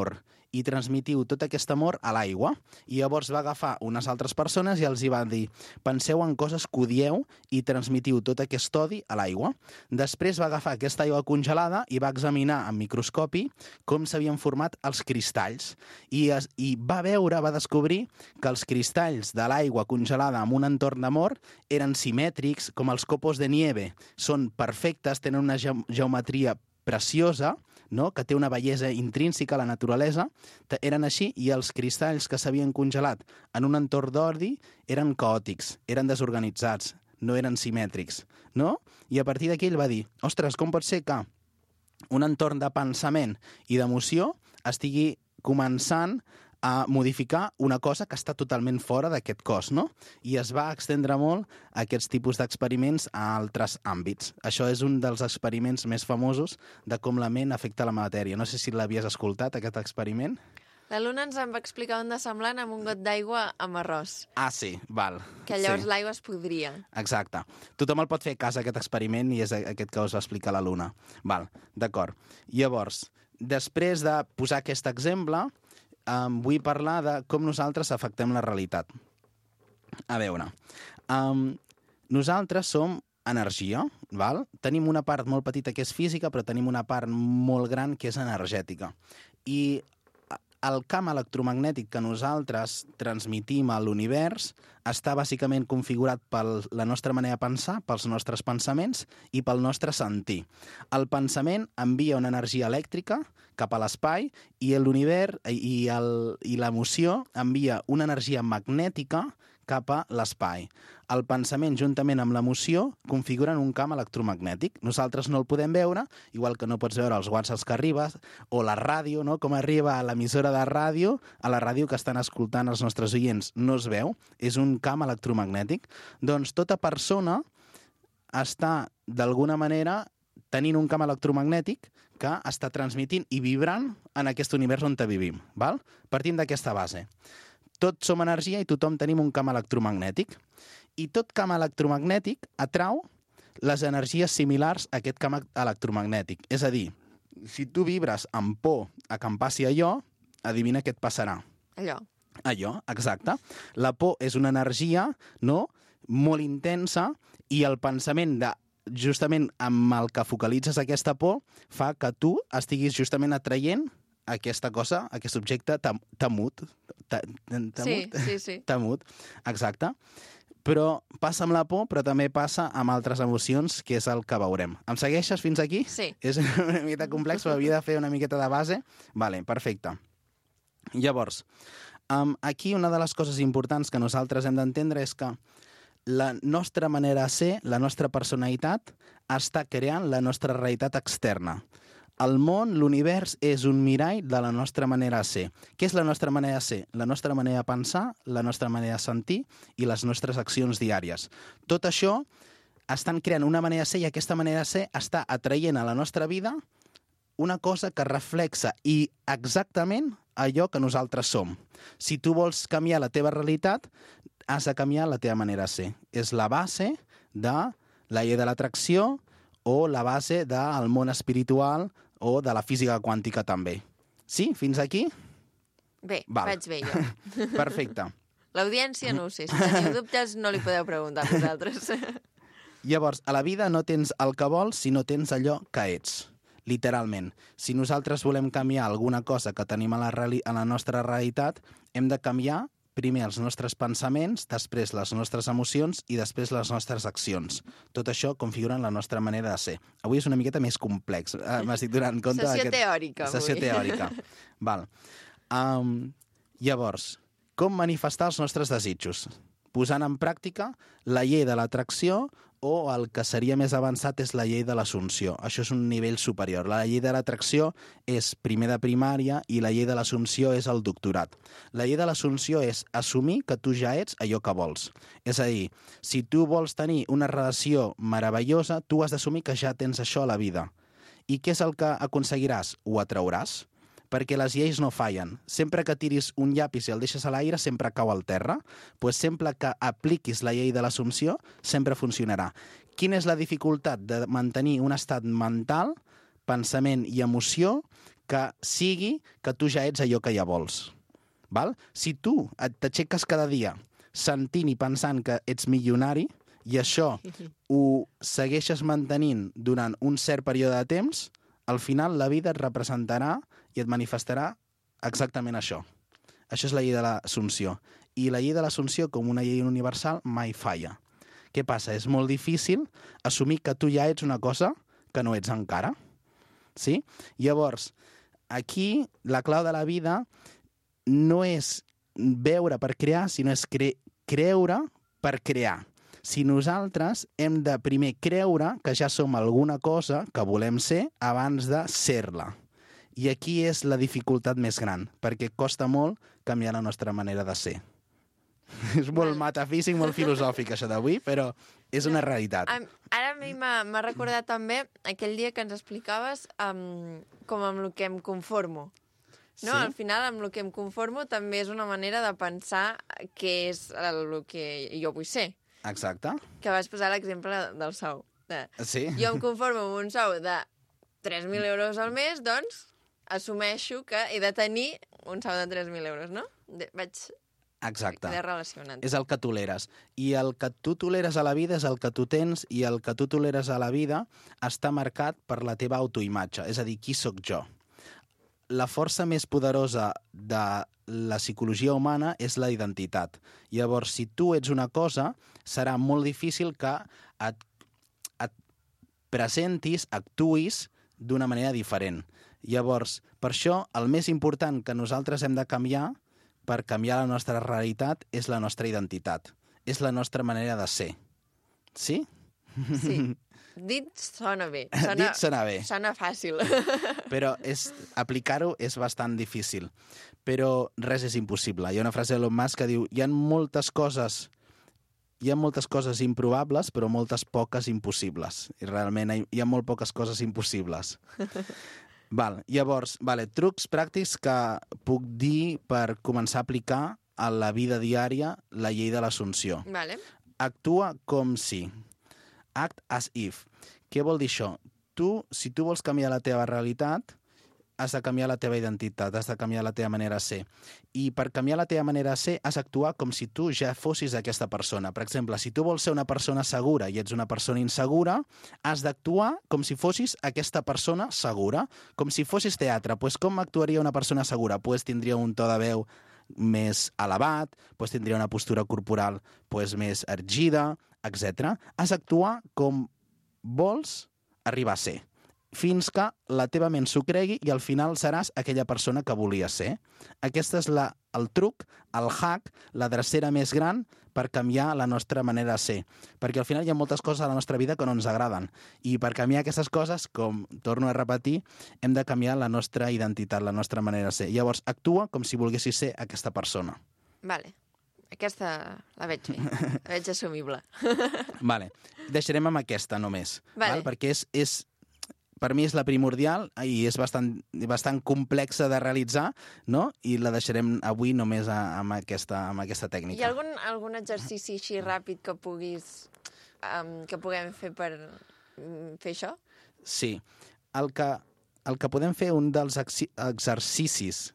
i transmitiu tot aquest amor a l'aigua. I llavors va agafar unes altres persones i els hi va dir: penseu en coses que odieu i transmitiu tot aquest odi a l'aigua. Després va agafar aquesta aigua congelada i va examinar amb microscopi com s'havien format els cristalls. I va veure, va descobrir que els cristalls de l'aigua congelada en un entorn d'amor eren simètrics, com els copos de nieve. Són perfectes, tenen una geometria preciosa, no? Que té una bellesa intrínseca a la naturalesa. Eren així, i els cristalls que s'havien congelat en un entorn d'odi eren caòtics, eren desorganitzats, no eren simètrics, no? I a partir d'aquí ell va dir: ostres, com pot ser que un entorn de pensament i d'emoció estigui començant a modificar una cosa que està totalment fora d'aquest cos, no? I es va extendre molt aquests tipus d'experiments a altres àmbits. Això és un dels experiments més famosos de com la ment afecta la matèria. No sé si l'havies escoltat, aquest experiment. La Luna ens en va explicar un de semblant amb un got d'aigua amb arròs. Ah, sí, val. Que llavors sí. L'aigua es podria. Exacte. Tothom el pot fer a casa, aquest experiment, i és aquest que us va explicar la Luna. Val, d'acord. Llavors, després de posar aquest exemple, vull parlar de com nosaltres afectem la realitat. A veure, nosaltres som energia, val? Tenim una part molt petita que és física, però tenim una part molt gran que és energètica. I el camp electromagnètic que nosaltres transmitim a l'univers està bàsicament configurat per la nostra manera de pensar, pels nostres pensaments i pel nostre sentir. El pensament envia una energia elèctrica cap a l'espai i l'univers i l'emoció envia una energia magnètica cap a l'espai. El pensament, juntament amb l'emoció, configuren un camp electromagnètic. Nosaltres no el podem veure, igual que no pots veure els whatsapps que arribes, o la ràdio, no? Com arriba a l'emissora de ràdio, a la ràdio que estan escoltant els nostres oients. No es veu, és un camp electromagnètic. Doncs tota persona està, d'alguna manera, tenint un camp electromagnètic que està transmitint i vibrant en aquest univers on vivim. Val? Partim d'aquesta base. Tots som energia i tothom tenim un camp electromagnètic. I tot camp electromagnètic atrau les energies similars a aquest camp electromagnètic. És a dir, si tu vibres amb por a que em passi allò, adivina què et passarà. Allò, exacte. La por és una energia, no?, molt intensa, i el pensament justament amb el que focalitzes aquesta por fa que tu estiguis justament atraient aquesta cosa, aquest objecte temut. Sí. Temut, exacte. Però passa amb la por, però també passa amb altres emocions, que és el que veurem. Em segueixes fins aquí? Sí. És una miqueta complex, però havia de fer una miqueta de base. Vale, perfecte. Llavors, aquí una de les coses importants que nosaltres hem d'entendre és que la nostra manera de ser, la nostra personalitat, està creant la nostra realitat externa. El món, l'univers, és un mirall de la nostra manera de ser. Què és la nostra manera de ser? La nostra manera de pensar, la nostra manera de sentir i les nostres accions diàries. Tot això estan creant una manera de ser, i aquesta manera de ser està atraient a la nostra vida una cosa que reflexa i exactament allò que nosaltres som. Si tu vols canviar la teva realitat, has de canviar la teva manera de ser. És la base de la llei de l'atracció o la base del món espiritual o de la física quàntica també. Sí? Fins aquí? Bé, vaig bé jo. Perfecte. L'audiència no ho sé. Si teniu dubtes, no li podeu preguntar a vosaltres. Llavors, a la vida no tens el que vols si no tens allò que ets. Literalment. Si nosaltres volem canviar alguna cosa que tenim a la nostra realitat, hem de canviar primer els nostres pensaments, després les nostres emocions i després les nostres accions. Tot això configuren la nostra manera de ser. Avui és una miqueta més complex. M'estic donant compte... Sessió teòrica, avui. Sessió teòrica. Val. Llavors, com manifestar els nostres desitjos? Posant en pràctica la llei de l'atracció, o el que seria més avançat és la llei de l'assumpció. Això és un nivell superior. La llei de l'atracció és primer de primària i la llei de l'assumpció és el doctorat. La llei de l'assumpció és assumir que tu ja ets allò que vols. És a dir, si tu vols tenir una relació meravellosa, tu has d'assumir que ja tens això a la vida. I què és el que aconseguiràs? Ho atrauràs. Perquè les lleis no fallen. Sempre que tiris un llapis i el deixes a l'aire, sempre cau al terra. Doncs sempre que apliquis la llei de l'assumpció, sempre funcionarà. Quina és la dificultat de mantenir un estat mental, pensament i emoció que sigui que tu ja ets allò que ja vols. Val? Si tu t'aixeques cada dia sentint i pensant que ets milionari i això ho segueixes mantenint durant un cert període de temps, al final la vida et representarà i et manifestarà exactament això. Això és la llei de l'Assumpció. I la llei de l'Assumpció, com una llei universal, mai falla. Què passa? És molt difícil assumir que tu ja ets una cosa que no ets encara. Sí? Llavors, aquí la clau de la vida no és veure per crear, sinó és creure per crear. Si nosaltres hem de primer creure que ja som alguna cosa que volem ser abans de ser-la. I aquí és la dificultat més gran, perquè costa molt canviar la nostra manera de ser. És molt metafísic, molt filosòfic, això d'avui, però és una realitat. Ara a mi m'ha recordat també aquell dia que ens explicaves com amb el que em conformo. No? Sí? Al final, amb el que em conformo també és una manera de pensar què és el que jo vull ser. Exacte. Que vas posar l'exemple del sou. Sí. Jo em conformo amb un sou de 3.000 euros al mes, doncs assumeixo que he de tenir un sou de 3.000 euros, no? Vaig Exacte. quedar relacionant. És el que toleres. I el que tu toleres a la vida és el que tu tens, i el que tu toleres a la vida està marcat per la teva autoimatge, és a dir, qui sóc jo. La força més poderosa de la psicologia humana és la identitat. Llavors, si tu ets una cosa, serà molt difícil que et presentis, actuïs d'una manera diferent. Llavors, per això, el més important que nosaltres hem de canviar per canviar la nostra realitat és la nostra identitat. És la nostra manera de ser. Sí? Sí. Dit sona bé. Dit sona bé. Sona fàcil. Però aplicar-ho és bastant difícil. Però res és impossible. Hi ha una frase d'Elon Musk que diu hi ha moltes coses improbables, però moltes poques impossibles. I realment hi ha molt poques coses impossibles. Llavors, trucs pràctics que puc dir per començar a aplicar a la vida diària la llei de l'Assumpció. Vale. Actua com si. Act as if. Què vol dir això? Si tu vols canviar la teva realitat, has de canviar la teva identitat, has de canviar la teva manera de ser. I per canviar la teva manera de ser, has d'actuar com si tu ja fossis aquesta persona. Per exemple, si tu vols ser una persona segura i ets una persona insegura, has d'actuar com si fossis aquesta persona segura. Com si fossis teatre. Com actuaria una persona segura? Tindria un to de veu més elevat, tindria una postura corporal més ergida, etc. Has d'actuar com vols arribar a ser, fins que la teva ment s'ho cregui i al final seràs aquella persona que volies ser. Aquest és el truc, el hack, la drecera més gran per canviar la nostra manera de ser. Perquè al final hi ha moltes coses a la nostra vida que no ens agraden. I per canviar aquestes coses, com torno a repetir, hem de canviar la nostra identitat, la nostra manera de ser. Llavors, actua com si volguessis ser aquesta persona. Vale. Aquesta la veig bé. La veig assumible. Deixarem amb aquesta només. Vale. Perquè per mi és la primordial i és bastant complexa de realitzar, no? I la deixarem avui només amb aquesta tècnica. Hi ha algun exercici així ràpid que puguem fer per fer això? Sí. El que podem fer, un dels exercicis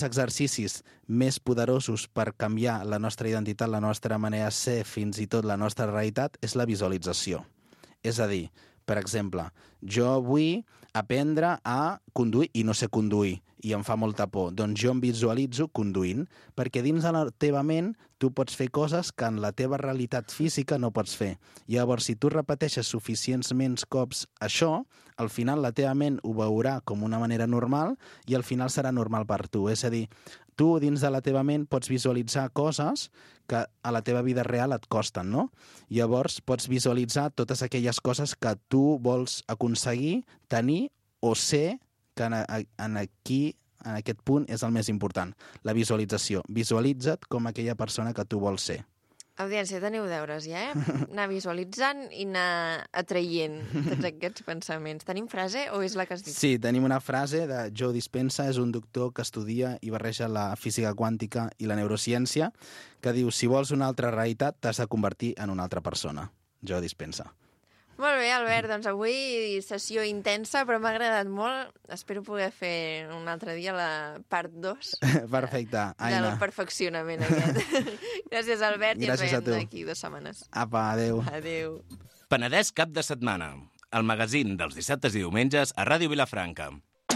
més poderosos per canviar la nostra identitat, la nostra manera de ser, fins i tot la nostra realitat, és la visualització. És a dir, per exemple, jo vull aprendre a conduir i no sé conduir i em fa molta por. Doncs jo em visualitzo conduint, perquè dins de la teva ment tu pots fer coses que en la teva realitat física no pots fer. Llavors, si tu repeteixes suficients cops això, al final la teva ment ho veurà com una manera normal i al final serà normal per tu. És a dir, tu dins de la teva ment pots visualitzar coses que a la teva vida real et costen, no? Llavors pots visualitzar totes aquelles coses que tu vols aconseguir, tenir o ser, que en aquest punt és el més important, la visualització. Visualitza't com aquella persona que tu vols ser. Audiència, teniu deures ja, Anar visualitzant i anar atraient tots aquests pensaments. Tenim frase o és la que has dit? Sí, tenim una frase de Joe Dispenza, és un doctor que estudia i barreja la física quàntica i la neurociència, que diu, si vols una altra realitat, t'has de convertir en una altra persona. Joe Dispenza. Molt bé, Albert, doncs avui sessió intensa, però m'ha agradat molt. Espero poder fer un altre dia la part 2 Perfecte, Aina. del perfeccionament aquest. Gràcies, Albert, Gràcies i a ens tu. veiem d'aquí 2 setmanes. Apa, adéu. Adéu. Penedès cap de setmana. El magazín dels dissabtes i diumenges a Ràdio Vilafranca.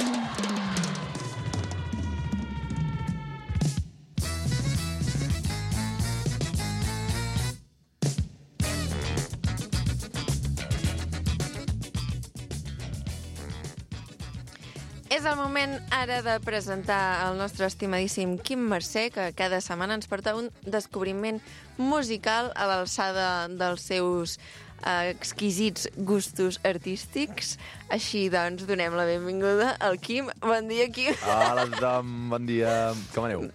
És el moment ara de presentar el nostre estimadíssim Quim Mercè, que cada setmana ens porta un descobriment musical a l'alçada dels seus exquisits gustos artístics. Així, doncs, donem la benvinguda al Quim. Bon dia, Quim. Hola a tothom, bon dia. Com aneu?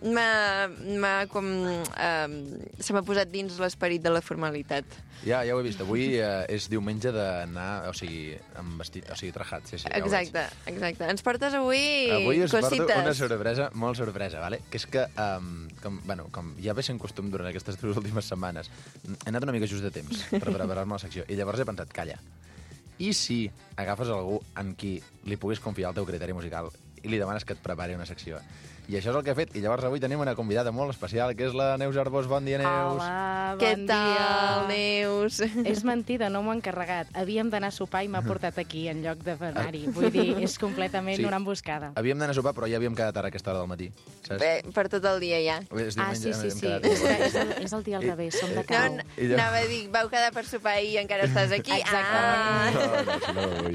Se m'ha posat dins l'esperit de la formalitat. Ja ho he vist. Avui és diumenge d'anar, o sigui, amb vestit, o sigui, trajat. Sí, ja Exacte. Ens portes avui us cosites. porto una sorpresa, molt sorpresa, vale? Que és que, com ja ve sent costum durant aquestes 3 últimes setmanes, he anat una mica just de temps per preparar-me la secció, i llavors he pensat, calla, i si agafes algú en qui li puguis confiar el teu criteri musical i li demanes que et prepari una secció? I això és el que he fet, i llavors avui tenim una convidada molt especial, que és la Neus Arbós. Bon dia, Neus. Hola, Què bon tal, dia. Neus? És mentida, no m'ho he encarregat. Havíem d'anar a sopar i m'ha portat aquí en lloc d'anar-hi. Vull dir, és completament Sí. una emboscada. Havíem d'anar a sopar, però ja havíem quedat ara a aquesta hora del matí, saps? Bé, per tot el dia ja. És Ah, diumenge, sí. hem quedat- És el dia al revés, som de I- cau. I Anava a dir, vau quedar per sopar i encara estàs aquí. Exactament. No, si no vull.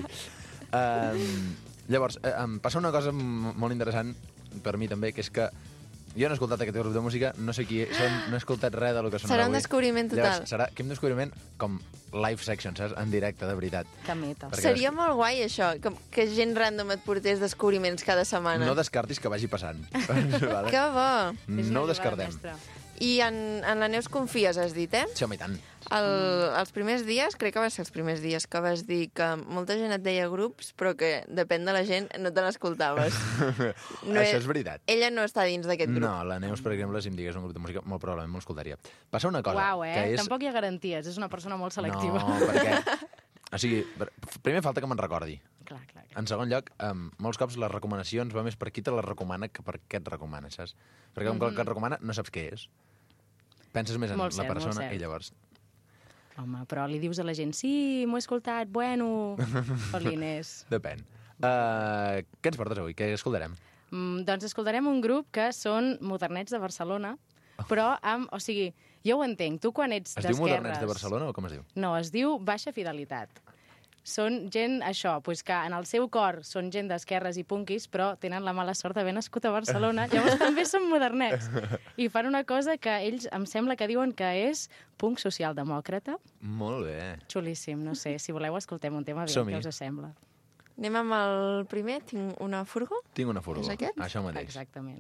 Llavors, em passa una cosa molt interessant per mi també, que és que jo no he escoltat aquest grup de música, no sé qui són, no he escoltat res del que sonarà Serà un avui. descobriment total. Llavors, serà un descobriment com live section, saps? En directe, de veritat. Que meta. Perquè Seria molt guai, això, que gent random et portés descobriments cada setmana. No descartis que vagi passant. Vale? Que bo! És una No ho jugada descartem. mestra. I en la Neus confies, has dit, Sí, home, i tant. Els primers dies, crec que va ser els primers dies, que vas dir que molta gent et deia grups, però que depèn de la gent no te l'escoltaves. Això és veritat. Ella no està dins d'aquest grup. No, la Neus, per exemple, si em digués un grup de música, molt probablement m'ho escoltaria. Passa una cosa, Uau, que és... Tampoc hi ha garanties, és una persona molt selectiva. No, perquè... O sigui, primer falta que me'n recordi. Clar. En segon lloc, molts cops les recomanacions va més per qui te les recomana que per què et recomana, saps? Perquè com que el que et recomana no saps què és. Penses més en Molt la cert, molt persona cert. i llavors... Home, però li dius a la gent, sí, m'ho he escoltat, bueno, Polines. Depèn. Què ens portes avui? Què escoltarem? Doncs escoltarem un grup que són modernets de Barcelona, però amb... O sigui, jo ho entenc, tu quan ets Es d'esquerres... diu Modernets de Barcelona o com es diu? No, es diu Baixa Fidelitat. Són gent, això, pues que en el seu cor són gent d'esquerres i punquis, però tenen la mala sort d'haver nascut a Barcelona, llavors també són modernets. I fan una cosa que ells em sembla que diuen que és punk socialdemòcrata. Molt bé. Xulíssim, no sé, si voleu escoltem un tema, Som-hi. què us sembla? Anem amb el primer, tinc una furgo. Tinc una furgó. És aquest? Això mateix. Exactament.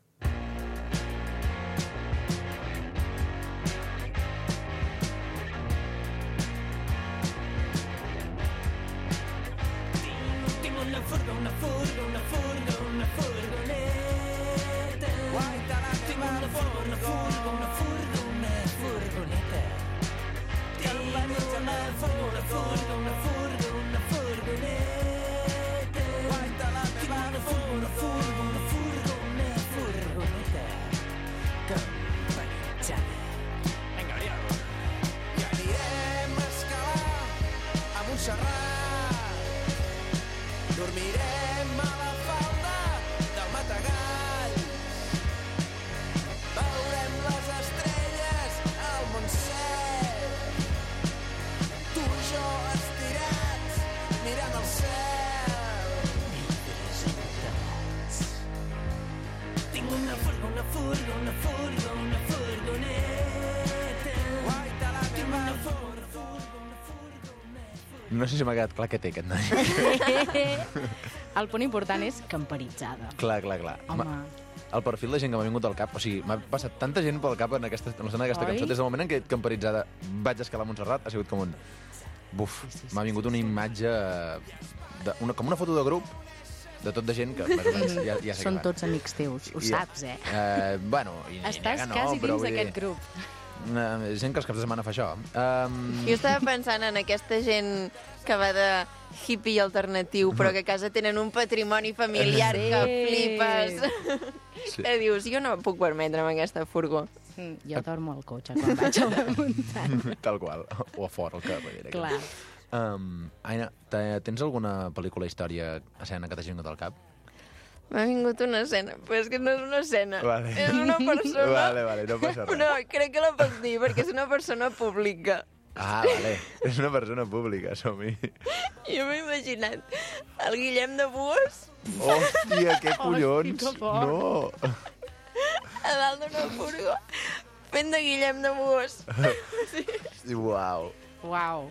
I anirem a escalar a Montserrat. Dormirem a la falda del Matagalls. Veurem les estrelles al Montsec. Tu i jo estirats mirant el cel. Tinc una furgoneta. Guaita la meva No sé si m'ha quedat clar què té aquest noi. El punt important és camperitzada. Clar. Home, El perfil de gent que m'ha vingut al cap, o sigui, m'ha passat tanta gent pel cap en l'escena d'aquesta Oi? cançó, des del moment en què camperitzada vaig escalar a Montserrat, ha sigut com un... Buf, m'ha vingut una imatge, com una foto de grup, de tot de gent que més o menys ja sé són què fa. tots amics teus, ho I- saps, eh? Bueno, i Estàs no, quasi però dins vull dir, d'aquest grup. Gent que els caps de setmana fa això. Jo estava pensant en aquesta gent que va de hippie alternatiu, però que a casa tenen un patrimoni familiar que flipes. Sí. Que dius, jo no puc permetre'm aquesta furgó. Jo dormo al cotxe quan vaig a la muntanya. Tal qual. O a fora, al carrer. Clar. Aina, tens alguna pel·lícula, història, escena que t'hagi vingut al cap? M'ha vingut una escena, però és que no és una escena. Vale. És una persona... Vale, no passa res. No, crec que la puc dir, perquè és una persona pública. Vale. És una persona pública, som-hi. Jo m'he imaginat el Guillem de Bues Hòstia, què collons! que fort. No! a dalt d'una furgó fent de Guillem de Bues. Uau. Uau.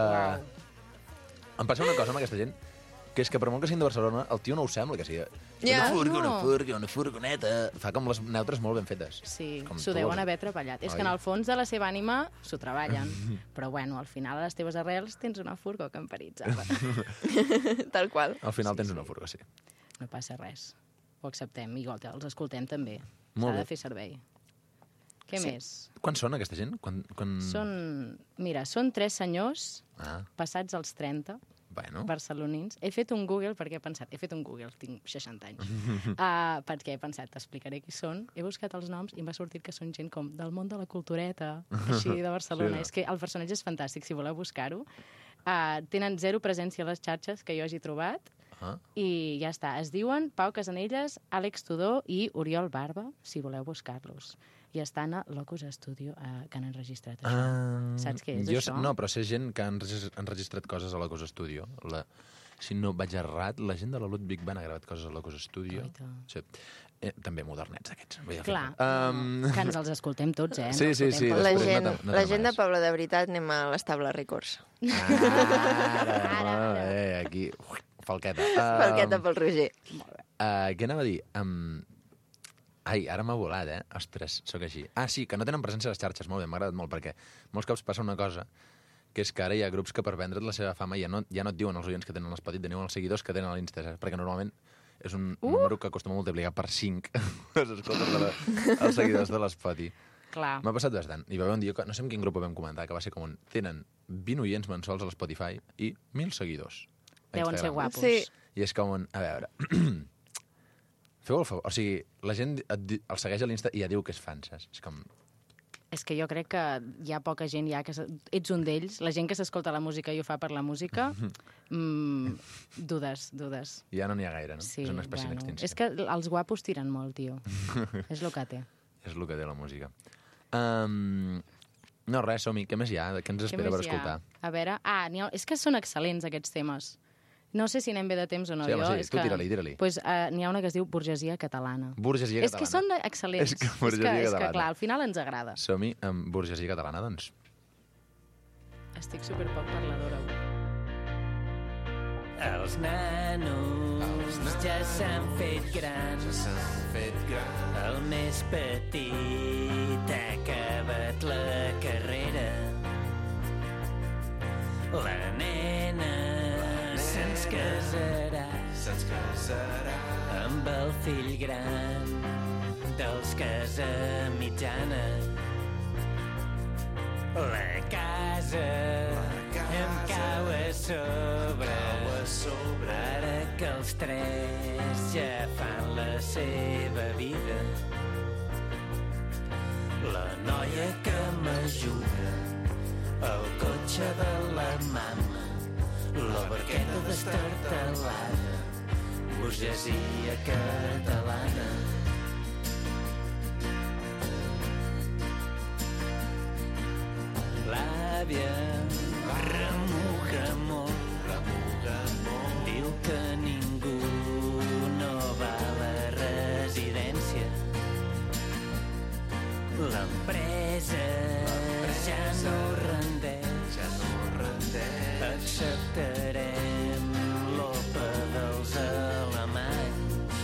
Em passa una cosa amb aquesta gent, que és que per molt que siguin de Barcelona, el tio no ho sembla que sigui. Ja. Una furgoneta. Fa com les neutres molt ben fetes. Sí, Com s'ho tu deuen vols. haver treballat. És Oi. que en el fons de la seva ànima s'ho treballen. Però bueno, al final a les teves arrels tens una furgó camperitzada. Tal qual. Al final tens una furga, sí. No passa res. Ho acceptem, igual els escoltem també. Molt S'ha de bé. fer servei. Què més? Quan són aquesta gent? Quan... Són 3 senyors Ah, passats els 30, bueno. barcelonins. He fet un Google perquè he pensat, tinc 60 anys. Perquè he pensat, t'explicaré qui són. He buscat els noms i m'ha sortit que són gent com del món de la cultureta, així de Barcelona. Sí, no? És que el personatge és fantàstic, si voleu buscar-ho. Tenen zero presència a les xarxes que jo hagi trobat. Ah. I ja està. Es diuen Pau Casanelles, Àlex Tudor i Oriol Barba, si voleu buscar-los. I estan a Locus Studio, que han enregistrat això. Saps què és, això? No, però sé gent que han enregistrat coses a Locus Studio. Si no vaig errat, la gent de la Ludwig Band ha gravat coses a Locus Studio. Guaita. Sí. També modernets, aquests. Vull dir, Clar, que ens els escoltem tots, eh? Sí, Ens sí, escoltem sí. tots. La després gent, no te la gent de demanes. Poble de veritat anem a l'Estable Records. Ara. Aquí, falqueta. Falqueta pel Roger. Què anava a dir? Ai, ara m'ha volat, Ostres, sóc així. Sí, que no tenen presència a les xarxes. Molt bé, m'ha agradat molt, perquè molts cops passa una cosa, que és que ara hi ha grups que per vendre't la seva fama ja no et diuen els oients que tenen l'Spotify, et diuen els seguidors que tenen a l'Insta, perquè normalment és un número que acostuma a multiplicar per 5 els escoltes els seguidors de l'Spotify. Clar. M'ha passat bastant. I va haver un dia, que no sé en quin grup ho vam comentar, que va ser com tenen 20 oients mensuals a l'Spotify i 1.000 seguidors. a Deuen ser Instagram. guapos. Sí. I és com a veure... Feu el favor. O sigui, la gent el segueix a l'Insta i ja diu que és fan, saps? És com... És que jo crec que hi ha poca gent ja que... Ets un d'ells. La gent que s'escolta la música i ho fa per la música, dudes. Ja no n'hi ha gaire, no? Sí, És una espècie en extinció. és que els guapos tiren molt, tio. És el que té. És el que té la música. No, res, som-hi. Què més hi ha? Què ens Què espera més per hi ha? escoltar? A veure... és que són excel·lents, aquests temes. No sé si anem bé de temps o no. Sí, home, jo, sí, és tu que... tira-li. Pues, n'hi ha una que es diu Burgesia Catalana. Burgesia És que catalana. són excel·lents. És que burgesia és que, catalana. clar, al final ens agrada. Som-hi amb burgesia catalana, doncs. Estic superpoc parladora avui. Els nanos ja s'han fet grans. El més petit ha acabat la carrera. La nena se'ns casarà amb el fill gran dels casa mitjana. La casa em cau a sobre ara que els tres ja fan la seva vida. La noia que m'ajuda, el cotxe de la mama, la barqueta destartalada, burgesia catalana. L'àvia remuga molt, diu que ningú no va a la residència. L'empresa ja no rendeix, acceptarem l'OPA dels alemanys.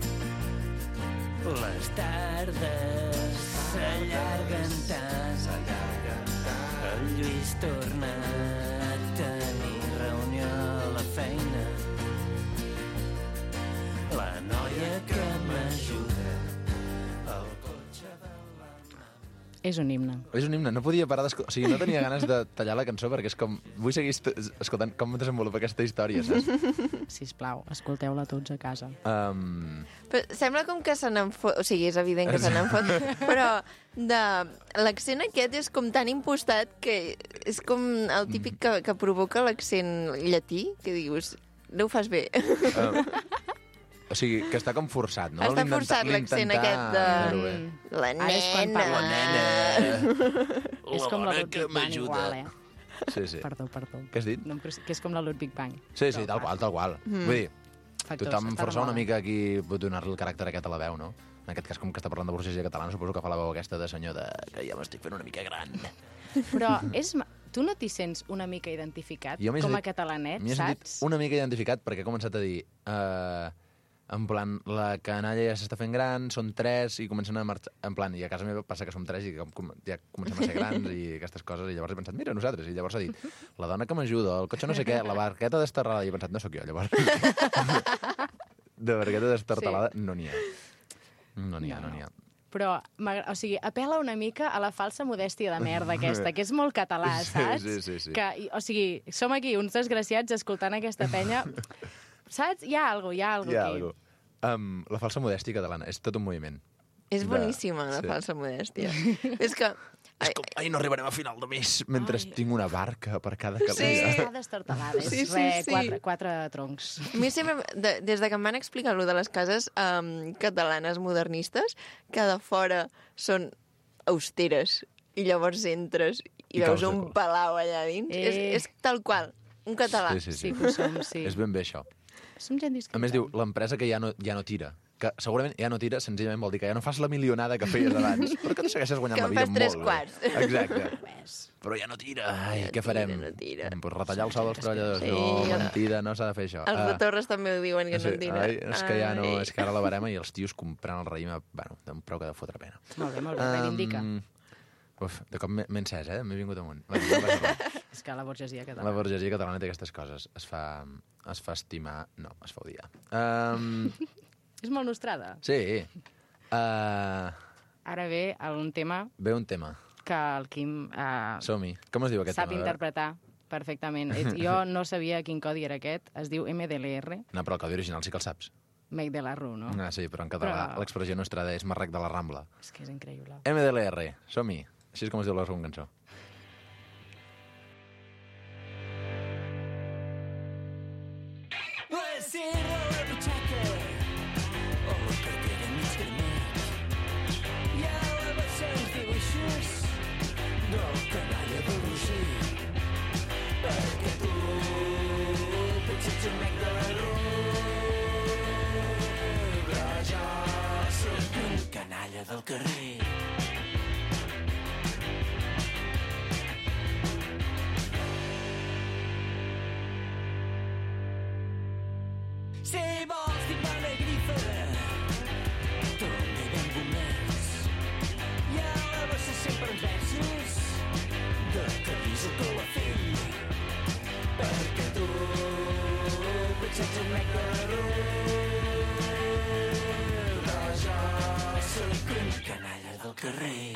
Les tardes s'allarguen tant, el Lluís torna a tenir reunió a la feina. La noia que m'ajuda, el cotxe de la mama. És un himne. És un himne, no podia parar d'escoltar... O sigui, no tenia ganes de tallar la cançó perquè és com... Vull seguir escoltant com desenvolupa aquesta història, saps? Sisplau, escolteu-la tots a casa. Però sembla com que se n'en fot... O sigui, és evident que se n'en fot, però l'accent aquest és com tan impostat que és com el típic que provoca l'accent llatí, que dius, no ho fas bé. O sigui, que està com forçat, no? Està forçat l'accent aquest de... La Ara és quan nena. parla. És com la Ludwig Bang igual, Sí. Perdó. Què has dit? No, que és com la Ludwig Bang. Sí, tal qual. Vull dir, Factors, tothom està de força una moda. mica aquí pot donar-li el caràcter aquest a la veu, no? En aquest cas, com que està parlant de burgesia catalana, suposo que fa la veu aquesta de senyor que ja m'estic fent una mica gran. Però tu no t'hi sents una mica identificat com a catalanet, m'hi he sentit saps? una mica identificat perquè he començat a dir... en plan, la canalla ja s'està fent gran, són 3 i comencen a marxar... En plan, i a casa meva passa que som 3 i ja comencem a ser grans i aquestes coses, i llavors he pensat, mira, nosaltres, i llavors ha dit, la dona que m'ajuda, el cotxe no sé què, la barqueta destarralada, i he pensat, no sóc jo, llavors. De barqueta destartalada no n'hi ha. No n'hi ha. Però, o sigui, apel·la una mica a la falsa modèstia de merda aquesta, que és molt català, saps? Sí. Que, o sigui, som aquí uns desgraciats escoltant aquesta penya, saps? Hi ha alguna cosa aquí. La falsa modèstia catalana és tot un moviment. És boníssima, la falsa modèstia. És que... És com, no arribarem a final de mes mentre tinc una barca per cada calella. Sí, està destartalada, és quatre troncs. A mi sempre, des de que em van explicar allò de les cases catalanes modernistes, que de fora són austeres, i llavors entres i veus un palau allà dins. És tal qual, un català. Sí que ho som, sí. És ben bé això. Som gent discreta. A més, diu, l'empresa que ja no tira. Que segurament ja no tira, senzillament vol dir que ja no fas la milionada que feies abans, però que tu segueixes guanyant la vida molt bé. Que en fas 3 quarts. Exacte. Però ja no tira. Ai, què farem? No tira. Pues retallar el sou dels treballadors. Sí, No, mentida, no s'ha de fer això. Els de Torres també ho diuen, que no tira. És que ja no, és que ara la barema i els tios comprant el raïm, bueno, d'un preu que de fotre pena. Molt bé, reivindica. De cop m'he encès, m'he vingut amunt. És que la burgesia catalana. La burgesia catalana té aquestes coses. Es fa estimar... No, es fa odiar. És molt nostrada. Sí. Ara ve un tema... Ve un tema. Que el Quim... Som-hi. Com es diu aquest tema? Sap interpretar perfectament. Jo no sabia quin codi era aquest. Es diu MDLR. No, però el codi original sí que el saps. Make de la Rue, no? Sí, però en català l'expressió nostrada és Marrec de la Rambla. És que és increïble. MDLR. Som-hi. Així és com es diu la segona cançó. Canalla del carrer. Si vols dir-me la grifa, torna ben gomers. I a la bossa sempre uns versos de camisa que ho ha fet. Perquè tu potser ets un mec de canalla del carrer.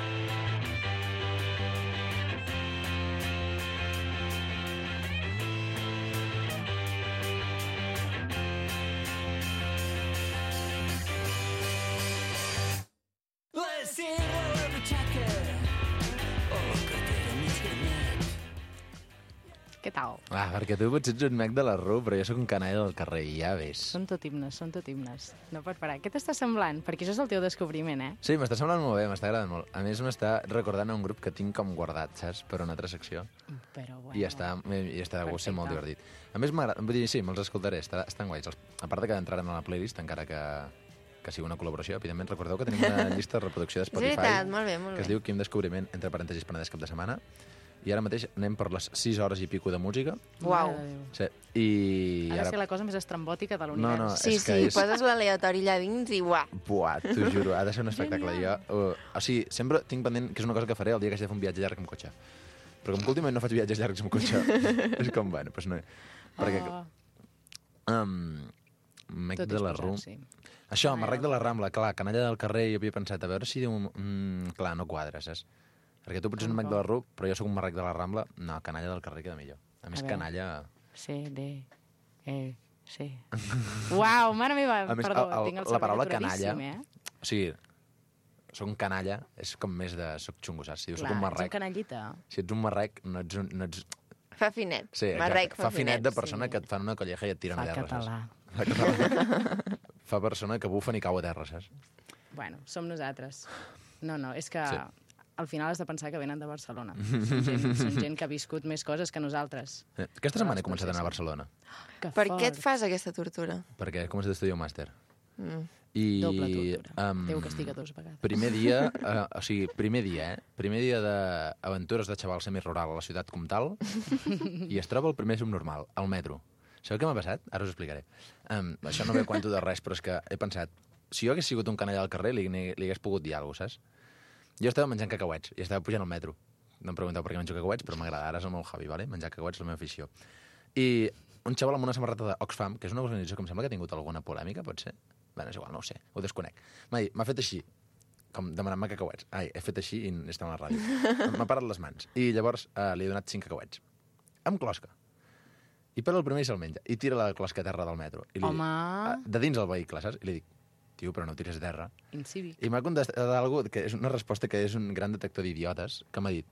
La serra, la butxaca, o la cartera mig granet. Què tal? Perquè tu potser ets un mec de la Rue, però jo sóc un canalla del carrer, i ja ves. Són tot himnes. No pot parar. Què t'està semblant? Perquè això és el teu descobriment, eh? Sí, m'està semblant molt bé, m'està agradant molt. A més, m'està recordant a un grup que tinc com guardat, saps? Per una altra secció. Però bueno... I està de gust, ser molt divertit. A més, m'agrada, vull dir, sí, me'ls escoltaré, estan guais. A part que entraran a la playlist, encara que sigui una col·laboració, evidentment, recordeu que tenim una llista de reproducció de Spotify. És veritat, molt bé. Que es diu Quim Descobriment, entre parèntesis, Penedès cap de setmana. I ara mateix anem per les 6 hores i pico de música. Uau. Sí. Ha de ser la cosa més estrambòtica de l'univers. No, sí, poses l'aleatori allà dins i uah. Buah, t'ho juro, ha de ser un espectacle. O sigui, sempre tinc pendent que és una cosa que faré el dia que hagi de fer un viatge llarg amb cotxe. Però com que últimament no faig viatges llargs amb cotxe, és com, bueno, doncs no. Perquè Mec Tot de és la posar, RU. sí. Això, Marrec de la Rambla, clar, canalla del carrer, jo havia pensat, a veure si diu... clar, no quadra, saps? Perquè tu pots ser un Mec de la RU, però jo sóc un Marrec de la Rambla. No, canalla del carrer queda millor. A més, veure. canalla... Sí. Uau, mare meva, A més, perdó, tinc el la paraula cervell canalla... aturadíssim, O sigui, soc un canalla, és com més de... Soc xungo, saps? Si dius, soc Clar, un ets un marrec... canallita. Si ets un marrec, no ets... Fa finet. Sí, exacte. Marrec Fa finet de persona sí. que et fan una colleja i et tiren Fa a terra, català. saps? Fa català. Fa persona que bufen i cau a terra, saps? Bueno, som nosaltres. No, és que Sí. al final has de pensar que venen de Barcelona. Són gent que ha viscut més coses que nosaltres. Aquesta setmana he començat a anar a Barcelona, Que Per fort. què et fas aquesta tortura? perquè he començat a estudiar un màster. I, Doble tortura. Déu castiga 2 vegades. Primer dia, primer dia d'aventures de xaval semirural a la ciutat comtal, i es troba el primer subnormal, al metro. Sabeu què m'ha passat? Ara us explicaré. Això no ve a cuento de res, però és que he pensat, si jo hagués sigut un canalla al carrer, li hagués pogut dir alguna cosa, saps? Jo estava menjant cacauets i estava pujant al metro. No em pregunteu per què menjo cacauets, però m'agrada. Ara és el meu hobby, vale? Menjar cacauets és la meva afició. I un xaval amb una samarreta d'Oxfam, que és una organització que em sembla que ha tingut alguna polèmica, pot ser? Bé, és igual, no ho sé, ho desconec. M'ha fet així, com demanant-me cacauets. He fet així i estem a la ràdio. M'ha parat les mans. I llavors li he donat 5 cacauets. Amb closca. I per el primer i se'l menja. I tira la closca a terra del metro. I li Home. dic, de dins el vehicle, saps? I li dic, tio, però no tires a terra. Incívic. I m'ha contestat alguna que és una resposta que és un gran detector d'idiotes, que m'ha dit,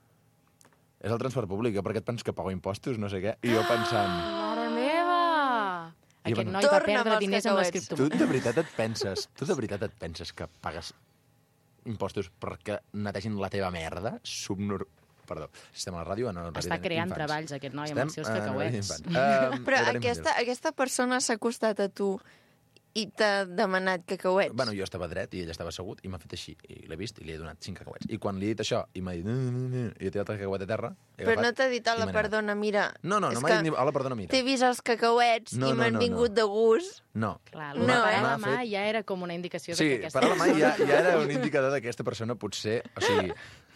és el transport públic, jo per què et penses que pago impostos, no sé què? I jo pensant, Mare meva! I Aquest bueno, noi va torna'm perdre els diners amb les cacauets. tu criptomonedes. de veritat et penses que pagues impostos perquè netegin la teva merda? Perdó, si estem a la ràdio... No, Està creant treballs, aquest noi, amb els seus cacauets. Però aquesta persona s'ha acostat a tu i t'ha demanat cacauets. Bueno, jo estava dret i ell estava assegut i m'ha fet així. I l'he vist i li he donat 5 cacauets. I quan li he dit això i m'ha dit... I he tirat el cacauet a terra... Però no t'ha dit, hola, perdona, mira... No, és m'ha que dit, hola, perdona, mira. T'he vist els cacauets i m'han vingut de gust. No. Clar, No, parar eh? la mà ja era com una indicació Sí, de que aquesta... parar la mà ja era un indicador d'aquesta persona potser... O sigui...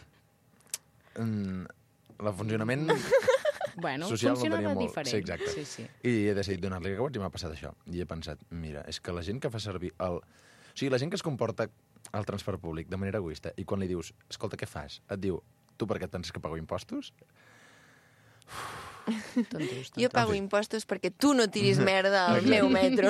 El funcionament Bueno, social no funcionava tenia molt... diferent. Sí, exacte. Sí, sí. I he decidit donar-li cacauets i m'ha passat això. I he pensat, mira, és que la gent que fa servir el... O sigui, la gent que es comporta al transport públic de manera egoista i quan li dius, escolta, què fas? Et diu, tu per què et penses que pago impostos? Tontos. Jo pago impostos perquè tu no tiris merda al meu metro.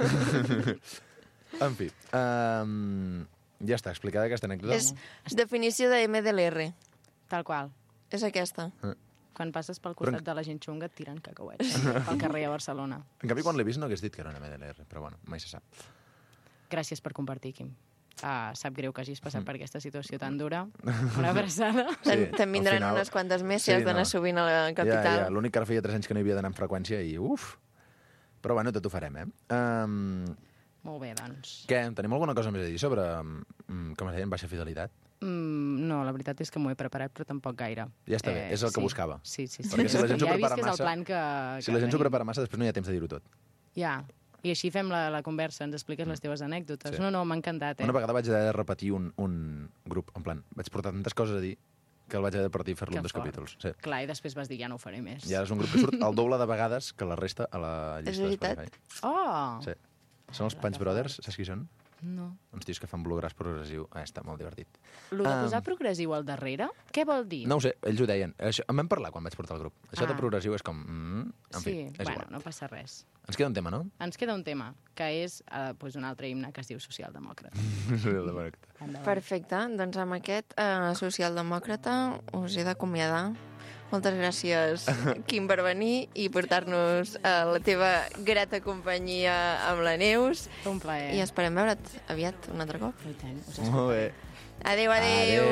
En fi, ja està, explicada aquesta anècdota. És definició de MDLR. Tal qual. És aquesta. Quan passes pel costat de la gent xunga et tiren cacauets pel carrer a Barcelona. En canvi, quan l'he vist no hagués dit que era una MDLR, però bueno, mai se sap. Gràcies per compartir, Quim. Sap greu que hagis passat per aquesta situació tan dura. Una abraçada. Te'n vindran al final- unes quantes més si has d'anar sovint a la capital. Ja. L'únic que ara feia 3 anys que no hi havia d'anar amb freqüència i uf! Però bueno, tot ho farem, Molt bé, doncs. Què? Tenim alguna cosa més a dir sobre, com es deien, baixa fidelitat? No, la veritat és que m'ho he preparat, però tampoc gaire. Ja està bé, és el que buscava. Sí. Perquè si la gent s'ho ja he vist prepara que és el massa- plan que... Si la gent s'ho prepara massa, després no hi ha temps de dir-ho tot. Ja, i així fem la conversa, ens expliques les teves anècdotes. Sí. No, m'ha encantat, Una vegada vaig haver de repetir un grup, en plan, vaig portar tantes coses a dir que el vaig haver de partir i fer-lo Que en 2 fort. capítols. Sí. Clar, i després vas dir, ja no ho faré més. I ara és un grup que surt el doble de vegades que la resta a la llista de veritat? Spotify. Oh! Sí. Són els Punch Brothers, saps qui són? No. Uns tios que fan bluegrass progressiu. Està molt divertit. Lo de posar progressiu al darrere, què vol dir? No ho sé, ells ho deien. Això, en vam parlar quan vaig portar el grup. Això de progressiu és com... en fi, és bueno, igual. no passa res. Ens queda un tema, no? Ens queda un tema, que és un altre himne que es diu Socialdemòcrata. Endavant. Perfecte, doncs amb aquest socialdemòcrata us he d'acomiadar. Moltes gràcies, Quim, per venir i portar-nos a la teva grata companyia amb la Neus. Un plaer. I esperem veure't aviat un altre cop. I tant, us Molt bé. Adéu, adéu.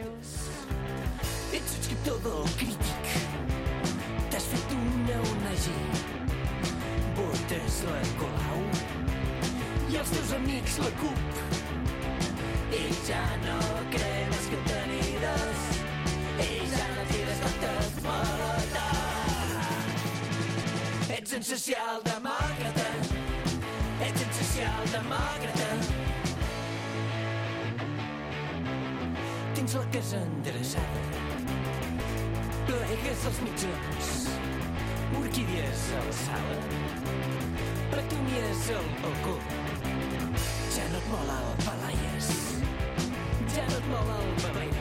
Ets subscriptor del Crític. T'has fet una ONG. Votes la Colau. I els teus amics la CUP. Ells ja no cremes que tenides. Ells ja no tires tantes maletes. Ets un socialdemòcrata. Ets un socialdemòcrata. Tens la casa endreçada. Plegues els mitjons. Orquídies a la sala. pretumies el cul. Ja no et mola el palaies, ja no et mola el beber.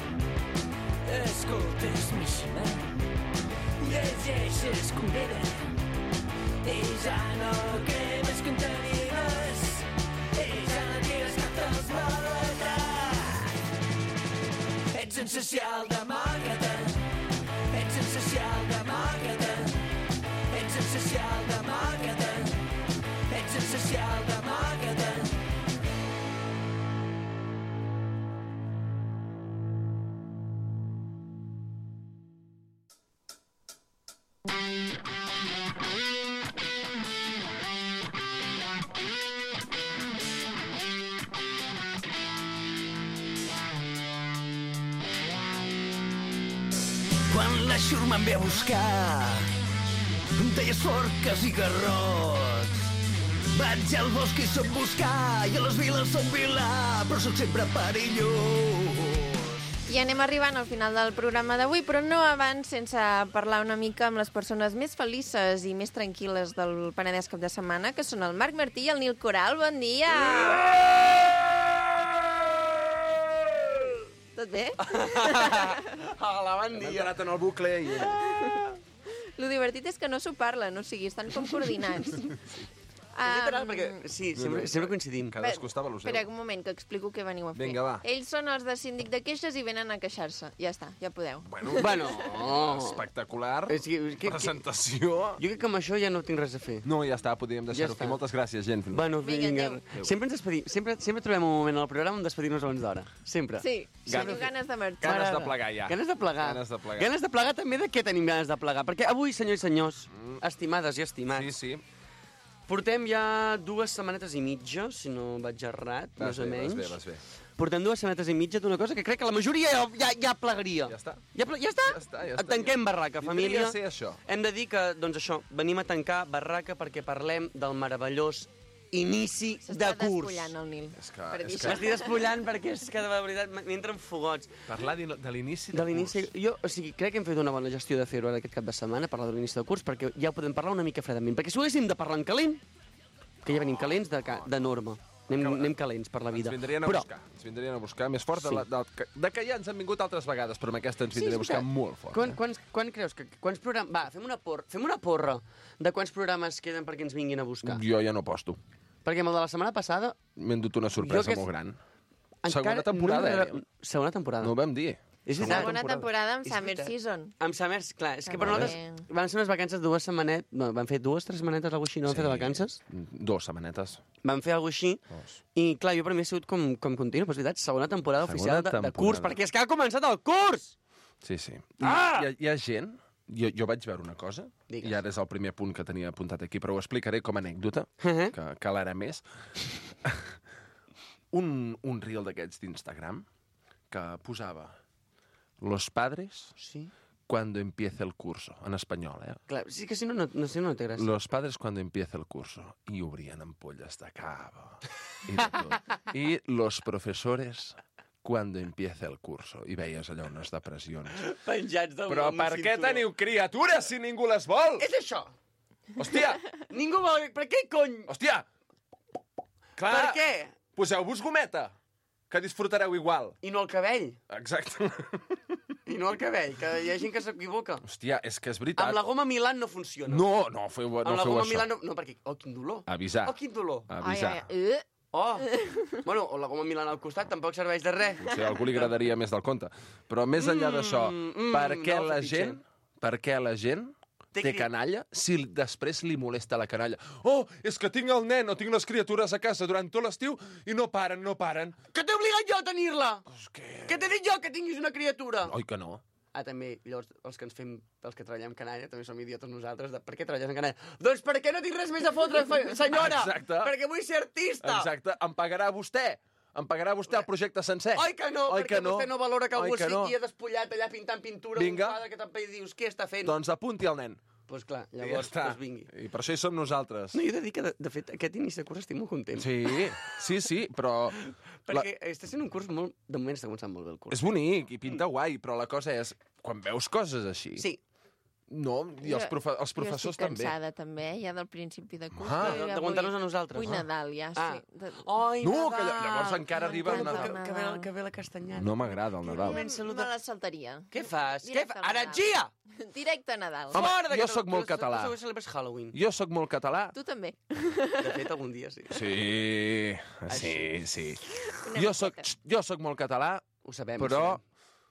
Escoltes Mishima, llegeixes Condera i ja no cremes contenides i ja no tires còctels Molotov. Ets un socialdemòcrata, ets un socialdemòcrata, ets un socialdemòcrata, ets un socialdemòcrata. Quan la xurma em ve a buscar, em deies forques i garrots. Vaig al bosc i soc buscar, i a les viles soc vilà, però soc sempre perillós. I anem arribant al final del programa d'avui, però no abans sense parlar una mica amb les persones més felices i més tranquil·les del Penedès cap de setmana, que són el Marc Martí i el Nil Coral. Bon dia! Tot bé? Hola, bon dia. Hem anat en el bucle i... Lo divertit és que no s'ho parlen, o sigui, estan com coordinats. És literal, perquè sí, sempre coincidim. Cadascú estava a lo seu. Espera un moment, que explico què veniu a fer. Vinga, va. Ells són els de síndic de queixes i venen a queixar-se. Ja està, ja podeu. Bueno, Espectacular. que Presentació. jo crec que amb això ja no tinc res a fer. No, ja està, podríem deixar-ho està. aquí. Moltes gràcies, gent. Bueno, Vinga, vinga. adéu. Sempre ens despedim. Sempre trobem un moment al programa on despedir-nos abans d'hora. Sempre. Sí, teniu ganes de marxar. Ganes de plegar, ja. Ganes de plegar. Ganes de plegar. Ganes de plegar també de què tenim ganes de plegar. Perquè avui, senyors i senyors, estimades i estimats, Sí. portem ja 2 setmanetes i mitja, si no vaig errat, més o menys. Vas bé. Portem 2 setmanetes i mitja d'una cosa que crec que la majoria ja plegaria. Ja està. Ja està? Ja està. Tanquem barraca, família. Vindria a ser això. Hem de dir que, doncs això, venim a tancar barraca perquè parlem del meravellós inici de S'està curs. despullant el Nil. És que- per dir és això. M'estic despullant perquè és que, de veritat, m'entren fogots. Parlar de l'inici De l'inici... Jo, o sigui, crec que hem fet una bona gestió de fer-ho ara aquest cap de setmana, parlar de l'inici de curs, perquè ja podem parlar una mica fredament. Perquè si ho haguéssim de parlar en calent, que ja venim calents de norma. Anem calents per la vida. Ens vindrien a buscar més fort de que ja ens han vingut altres vegades, però amb aquesta ens vindrien a buscar molt fort. Quan creus que... Quants programes... Va, fem una porra de quants programes queden perquè ens vinguin a buscar. Jo ja no aposto. Perquè amb el de la setmana passada... M'he dut una sorpresa molt gran. Segona temporada, Segona temporada. No ho vam dir. És veritat. Segona temporada amb És Summer veritat. Season. Amb Summers, clar, és que per molt nosaltres van ser unes vacances 2 setmanetes, no, van fer 2 3 setmanetes, alguna així, no van fer de vacances? 2 setmanetes. Van fer alguna així, i clar, jo per mi ha sigut com continu, però és veritat, segona temporada oficial de curs, perquè és que ha començat el curs! Sí. Hi ha gent... Jo vaig veure una cosa, Digues. i ara és el primer punt que tenia apuntat aquí, però ho explicaré com a anècdota, que l'ara més. Un reel d'aquests d'Instagram que posava los padres cuando empiece el curso, en espanyol, Clar, sí que si no té gràcia. Los padres cuando empiece el curso. I obrien ampolles de cava. I de tot. I los profesores cuando empiece el curso. I veies allà unes depressions. Penjats de Però per què teniu criatures si ningú les vol? És això! Hòstia! Ningú vol... Per què, cony? Hòstia! Clar, Per què? Poseu-vos gometa, que disfrutareu igual. I no el cabell. Exacte. I no el cabell, que hi ha gent que s'equivoca. Hòstia, és que és veritat. Amb la goma Milan no funciona. No feu Amb la goma això. Milan no... No, perquè... Oh, quin dolor. Avisar. Oh, quin dolor. Avisar. Oh! Bueno, o la goma Milan al costat tampoc serveix de res. Potser a algú li agradaria més del compte. Però més enllà d'això, per què la gent té canalla si després li molesta la canalla? Oh, és que tinc el nen o tinc les criatures a casa durant tot l'estiu i no paren. Que t'he obligat jo a tenir-la! Que t'he dit jo que tinguis una criatura! Oi que no? També, llavors, els que treballem canalla, també som idiotes nosaltres. Per què treballes en canalla? Doncs perquè no tinc res més a fotre, senyora! Exacte. Perquè vull ser artista! Exacte, em pagarà vostè. Em pagarà vostè el projecte sencer. Oi que no, perquè vostè no valora que algú que no? estigui despullat allà pintant pintura. Vinga. Que també dius, què està fent? Doncs apunti el nen. Doncs clar, I ja llavors està. doncs vingui. I per això hi som nosaltres. No, jo he de dir que, de fet, aquest inici de curs estic molt content. Sí, però... Perquè està sent un curs molt... De moment està començant molt bé el curs. És bonic i pinta guai, però la cosa és, quan veus coses així... Sí. No, i els professors també. Jo estic cansada, també, ja del principi de curs. D'aguantar-nos a nosaltres. Vull Nadal, ja, sí. Ai, No, Nadal! que llavors encara arriba el Nadal. Que ve la castanyada. No m'agrada el Nadal. Me la saltaria. Què fas? Directe al Nadal. Heretgia! Directe a Nadal. Home, Fora de jo Catalunya. sóc molt català. Tu celebres Halloween. Jo sóc molt català. Tu també. De fet, algun dia sí. Sí. Jo sóc molt català, Ho sabem. però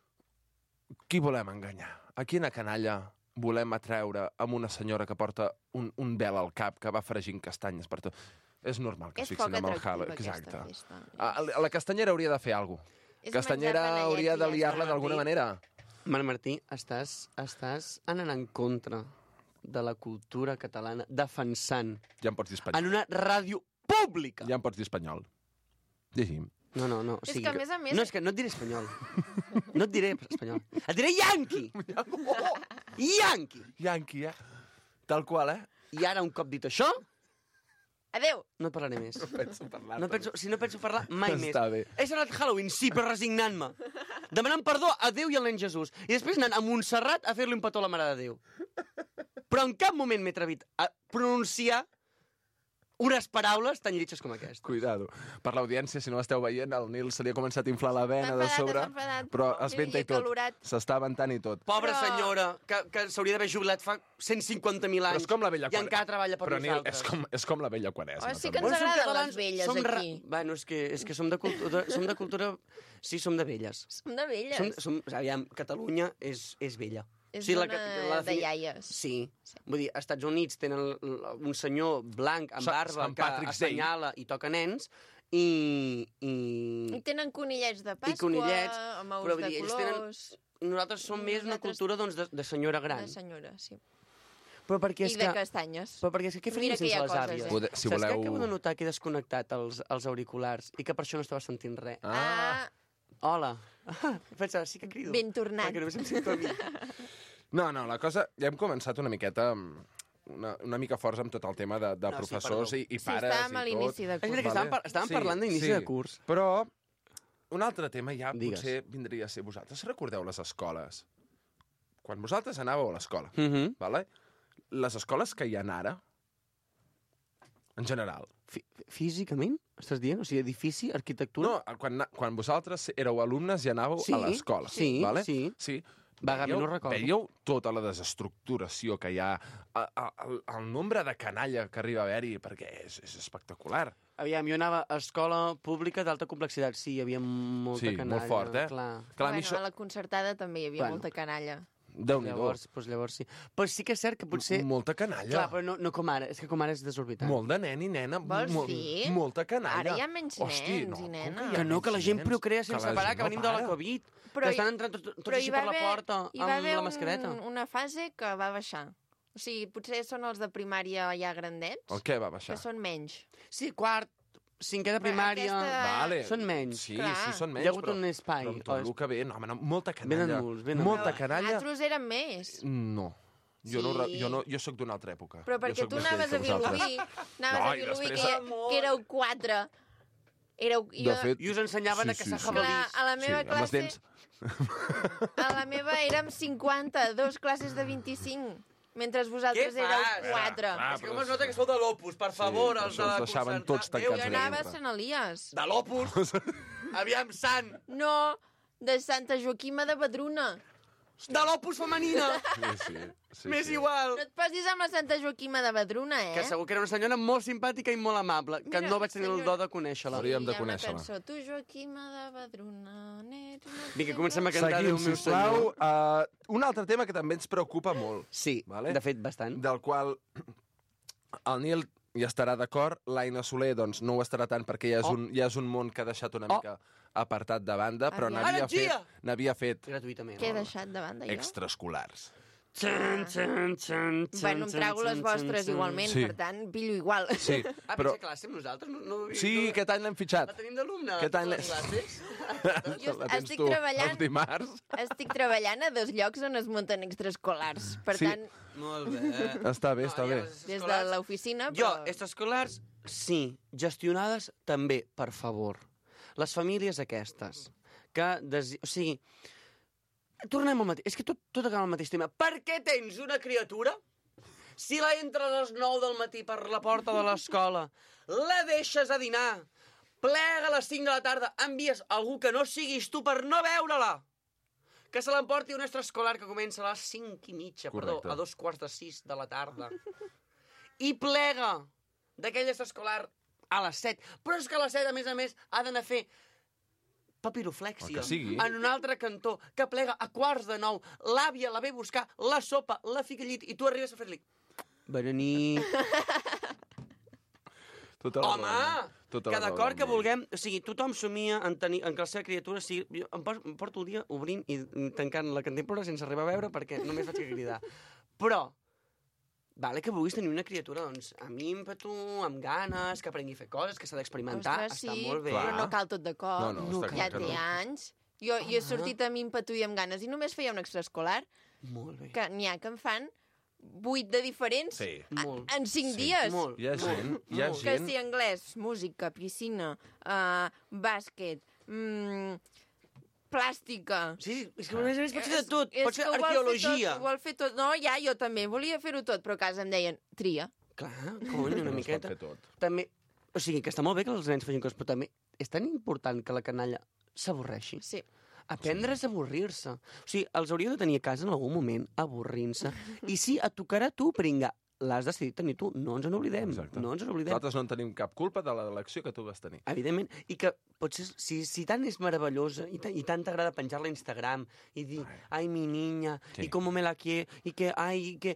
qui volem enganyar? A quina canalla volem atreure amb una senyora que porta un vel al cap, que va fregint castanyes per tot? És normal que es És fixin poc amb el atractiva, Halloween. aquesta Exacte. festa. La castanyera hauria de fer alguna cosa. És Castanyera menjar panellets hauria i de ja liar-la està. d'alguna manera. Marc Martí, estàs anant en contra de la cultura catalana, defensant Ja em pots dir espanyol. en una ràdio pública. Ja em pots dir espanyol. Llegim. No. O És sigui, que, a més a més- No, és que no et diré espanyol. No et diré espanyol. Et diré yanqui! Yanqui! Yankee, Tal qual, I ara, un cop dit això, Adéu! no et parlaré més. Penso parlar. No penso parlar mai més. Està bé. He celebrat Halloween, sí, però resignant-me. Demanant perdó a Déu i al nen Jesús. I després anant a Montserrat a fer-li un petó a la Mare de Déu. Però en cap moment m'he atrevit a pronunciar unes paraules tan lletges com aquesta. Cuidado. Per l'audiència, si no l'esteu veient, el Nil se li ha començat a inflar la vena de Està sobre, enfadat. però es venta I i tot. acalorat. S'està ventant i tot. Pobra Però- senyora, que s'hauria d'haver jubilat fa 150.000 Però anys. és com la vella I encara treballa per Però, Nil, nosaltres. és com la vella Quaresma. Oh, sí que també. ens Som agraden catalans, les velles, som aquí. Bueno, és que som de cultura... Sí, som de velles. Som de velles. Aviam, Catalunya és vella. És Sí, zona la de iaies. Sí. Vull dir, als Estats Units tenen un senyor blanc amb barba Sant que Patrick's Day. assenyala i toca nens i I tenen conillets de Pasqua, conillets, amb però ous vull de dir, ells tenen- colors... nosaltres som més una Nosaltres- cultura doncs, de senyora gran. De senyora, sí. Però perquè I és de que... castanyes. Però perquè és que què faríem Mira que hi sense ha les coses, àvies? eh? Si Saps voleu- que acabo de notar que he desconnectat els auriculars i que per això no estava sentint res? Ah, Hola. Pensava, sí que crido. Ben tornat. Perquè només em sento a mi. No, la cosa... Ja hem començat una miqueta... Una mica forts amb tot el tema de No, sí, professors perdó. i sí, pares estàvem a i tot. l'inici de És curs. veritat que estàvem parlant d'inici de curs. Però un altre tema ja Digues. potser vindria a ser vosaltres. Recordeu les escoles? Quan vosaltres anàveu a l'escola, vale? Les escoles que hi ha ara, en general. Físicament, estàs dient? O sigui, edifici, arquitectura... No, quan vosaltres éreu alumnes i anàveu Sí, a l'escola. sí, vale? sí. Sí. Vagament ho recordo. Veieu tota la desestructuració que hi ha, el nombre de canalla que arriba a haver-hi, perquè és espectacular. Aviam, jo anava a escola pública d'alta complexitat. Sí, hi havia molta Sí, canalla. molt fort, eh? Clar. Clar, a mi Bueno, a la concertada també hi havia Bueno. molta canalla. Déu-n'hi-do. Llavors sí. Però sí que és cert que potser... Molta canalla. Clar, però no com ara. És que com ara és desorbitant. Molt de nen i nena. Vols dir? Molta canalla. Ara hi ha menys nens i nenes. com hi ha Que no, que la menys gent nens? procrea Que sense la parar, gent que no venim de la para. Covid. Però Que hi- estan entrant tots Però així per la porta hi va amb haver la mascareta. una fase que va baixar. O sigui, potser són els de primària ja grandets, El què va baixar? que són menys. Sí, quart, cinquè de primària... Aquesta- Vale. Són menys. Sí, Clar. sí, són menys, Hi ha hagut però... un espai. Però amb tot el que ve, no, home, no, molta canalla. Venen molts, venen Molta molts. canalla... Nosaltres érem més. No. Jo, Sí. jo soc d'una altra època. Però perquè Jo soc tu més anaves vell a que vosaltres. Vilobí, anaves No, a i Vilobí, després- que éreu 4. De fet... I us ensenyaven a caçar Clar, jabalís. a la meva amb les classe... dents. A la meva érem 50, dos classes de 25, mentre vosaltres Què éreu fas? 4. És que com es nota que sou de l'Opus, per favor, per els això de la us deixaven concertada. tots tancats Jo allà anava a dintre. Sant Elias. De l'Opus? Aviam, sant! No, de Santa Joaquima de Badruna. De l'Opus femenina! Sí, M'és sí. igual! No et posis amb la Santa Joaquima de Badruna, eh? Que segur que era una senyora molt simpàtica i molt amable, que Mira, no vaig tenir el senyora. do de conèixer-la. Hauríem de Hi ha una conèixer-la. cançó, tu Joaquima de Badruna... Vinga, comencem a cantar Seguim, Déu meu sisplau. senyor. Un altre tema que també ens preocupa molt, Sí, Vale. de fet, bastant. del qual el Nil hi estarà d'acord, l'Aina Soler doncs, no ho estarà tant perquè ja és un món que ha deixat una mica apartat de banda, però Aviam. n'havia fet Gratuïtament. Què he deixat de banda, jo? extraescolars. Bueno, em trago les vostres igualment, Sí. per tant, pillo igual. Sí, Ah, però... però... classe amb nosaltres? Sí, aquest any l'hem fitxat. La tenim d'alumne? Aquest any les classes? Jo La tens estic tu treballant- els dimarts. Estic treballant a 2 llocs on es munten extraescolars. Per Sí. tant, Molt bé. Està bé, està bé. des de l'oficina... Jo, Però... extraescolars, sí. Gestionades, també, per favor. Les famílies aquestes, que... O sigui, Tornem al mateix. És que tot acaba al mateix tema. Per què tens una criatura si la entres a les 9 del matí per la porta de l'escola, la deixes a dinar, plega a les 5 de la tarda, envies algú que no siguis tu per no veure-la, que se l'emporti un extraescolar que comença a les 5:30, perdó, a 5:45 de la tarda, i plega d'aquell extraescolar a les 7. Però és que a les 7, a més, ha d'anar a fer papiroflèxia en un altre cantó, que plega a 8:45. L'àvia la ve a buscar, la sopa, la fica al llit, i tu arribes a fer-li... Bona nit. Home! Que d'acord que vulguem... O sigui, tothom somia en que la seva criatura sigui... Em porto el dia obrint i tancant la cantimplora sense arribar a veure perquè només faig que cridar. Però... Vale, que vulguis tenir una criatura, doncs, amb ímpetu, amb ganes, que aprengui a fer coses, que s'ha d'experimentar, està molt bé. Però no cal tot de cop. No, ja té anys. Jo he sortit amb ímpetu i amb ganes i només feia un extraescolar. Molt bé. Que n'hi ha que en fan 8 de diferents en 5 dies. Hi ha gent. Que si anglès, música, piscina, bàsquet, plàstica... Sí, és que a més pot ser de tot. Pot ser arqueologia. Ho vol fer tot. No, ja, jo també volia fer-ho tot, però a casa em deien, tria. Clar, cony, una miqueta. No es pot fer tot. També, o sigui, que està molt bé que els nens facin coses, però també és tan important que la canalla s'avorreixi. Sí. Aprendre a avorrir-se. O sigui, els hauríeu de tenir a casa en algun moment, avorrint-se. I sí, et tocarà tu, pringa. L'has decidit tenir tu, no ens n'oblidem. No ens n'oblidem. Nosaltres no en tenim cap culpa de l'elecció que tu vas tenir. Evidentment, i que potser, si tant és meravellosa i tant t'agrada penjar-la a Instagram i dir, ai, mi niña, y cómo me la quiero, y que, ay, y que,